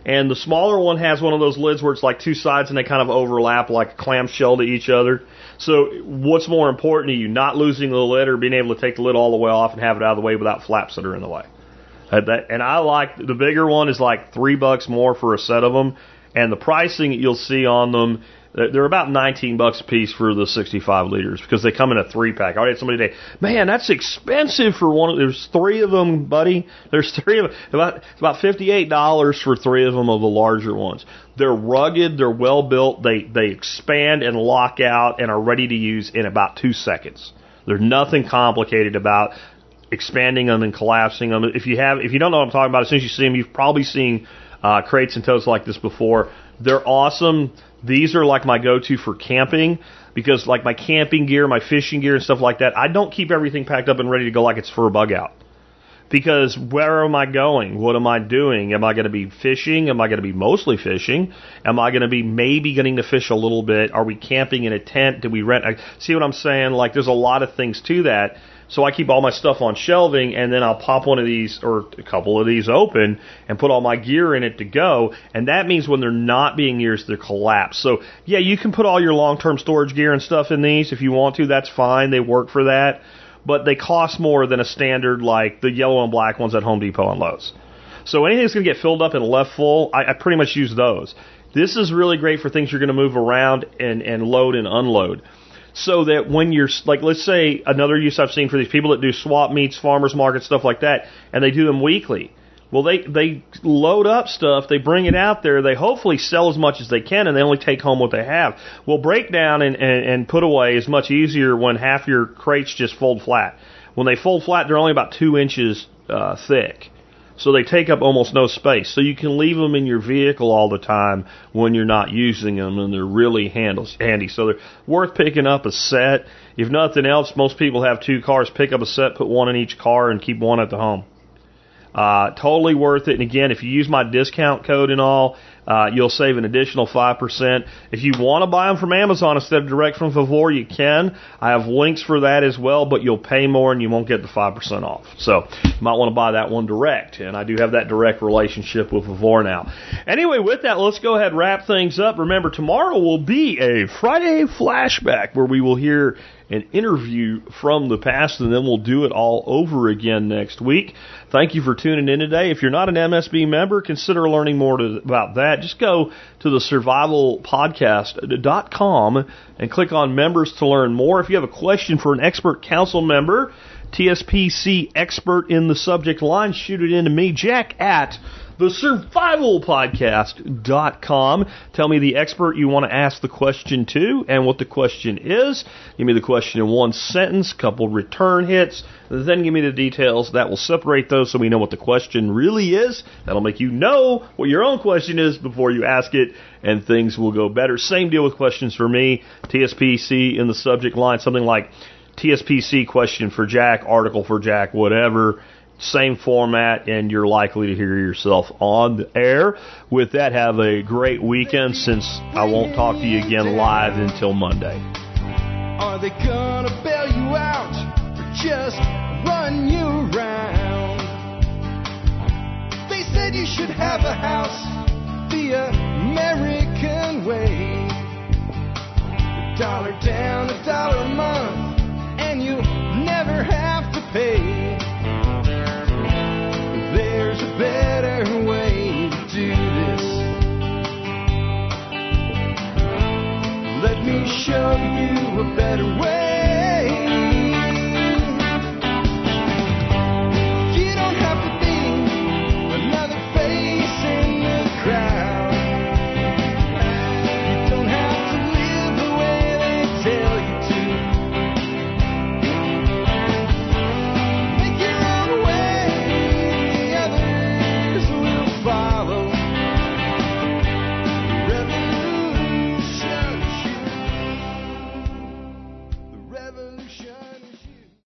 And the smaller one has one of those lids where it's like two sides and they kind of overlap like a clamshell to each other. So what's more important to you, not losing the lid or being able to take the lid all the way off and have it out of the way without flaps that are in the way? Uh, that, and I like, the bigger one is like three bucks more for a set of them. And the pricing that you'll see on them, they're about nineteen bucks a piece for the sixty-five liters because they come in a three pack. I already had somebody today, man, that's expensive for one. Of, there's three of them, buddy. There's three of them. About, it's about fifty-eight dollars for three of them of the larger ones. They're rugged. They're well built. They, they expand and lock out and are ready to use in about two seconds. There's nothing complicated about expanding them and collapsing them. If you have, if you don't know what I'm talking about, as soon as you see them, you've probably seen uh, crates and totes like this before. They're awesome. These are like my go-to for camping because like my camping gear, my fishing gear and stuff like that, I don't keep everything packed up and ready to go like it's for a bug out. Because where am I going? What am I doing? Am I going to be fishing? Am I going to be mostly fishing? Am I going to be maybe getting to fish a little bit? Are we camping in a tent? Do we rent? See what I'm saying? Like there's a lot of things to that. So I keep all my stuff on shelving, and then I'll pop one of these or a couple of these open and put all my gear in it to go. And that means when they're not being used, they're collapsed. So, yeah, you can put all your long-term storage gear and stuff in these if you want to. That's fine. They work for that. But they cost more than a standard like the yellow and black ones at Home Depot and Lowe's. So anything that's going to get filled up and left full, I, I pretty much use those. This is really great for things you're going to move around and, and load and unload. So that when you're, like, let's say another use I've seen for these people that do swap meets, farmers markets, stuff like that, and they do them weekly. Well, they, they load up stuff, they bring it out there, they hopefully sell as much as they can, and they only take home what they have. Well, breakdown and, and, and put away is much easier when half your crates just fold flat. When they fold flat, they're only about two inches uh, thick. So they take up almost no space. So you can leave them in your vehicle all the time when you're not using them, and they're really handles, handy. So they're worth picking up a set. If nothing else, most people have two cars. Pick up a set, put one in each car, and keep one at the home. Uh, totally worth it. And again, if you use my discount code and all, uh, you'll save an additional five percent. If you want to buy them from Amazon instead of direct from Vavor, you can. I have links for that as well, but you'll pay more and you won't get the five percent off. So you might want to buy that one direct. And I do have that direct relationship with Vavor now. Anyway, with that, let's go ahead and wrap things up. Remember, tomorrow will be a Friday flashback where we will hear an interview from the past, and then we'll do it all over again next week. Thank you for tuning in today. If you're not an M S B member, consider learning more to, about that. Just go to the survival podcast dot com and click on members to learn more. If you have a question for an expert council member, T S P C expert in the subject line, shoot it in to me, Jack at the survival podcast dot com. Tell me the expert you want to ask the question to and what the question is. Give me the question in one sentence, couple return hits, then give me the details. That will separate those so we know what the question really is. That'll make you know what your own question is before you ask it, and things will go better. Same deal with questions for me. T S P C in the subject line, something like T S P C question for Jack, article for Jack, whatever. Same format, and you're likely to hear yourself on the air. With that, have a great weekend, since I won't talk to you again live until Monday. Are they gonna bail you out or just run you around? They said you should have a house the American way. A dollar down, a dollar a month, and you'll never have to pay. There's a better way to do this. Let me show you a better way.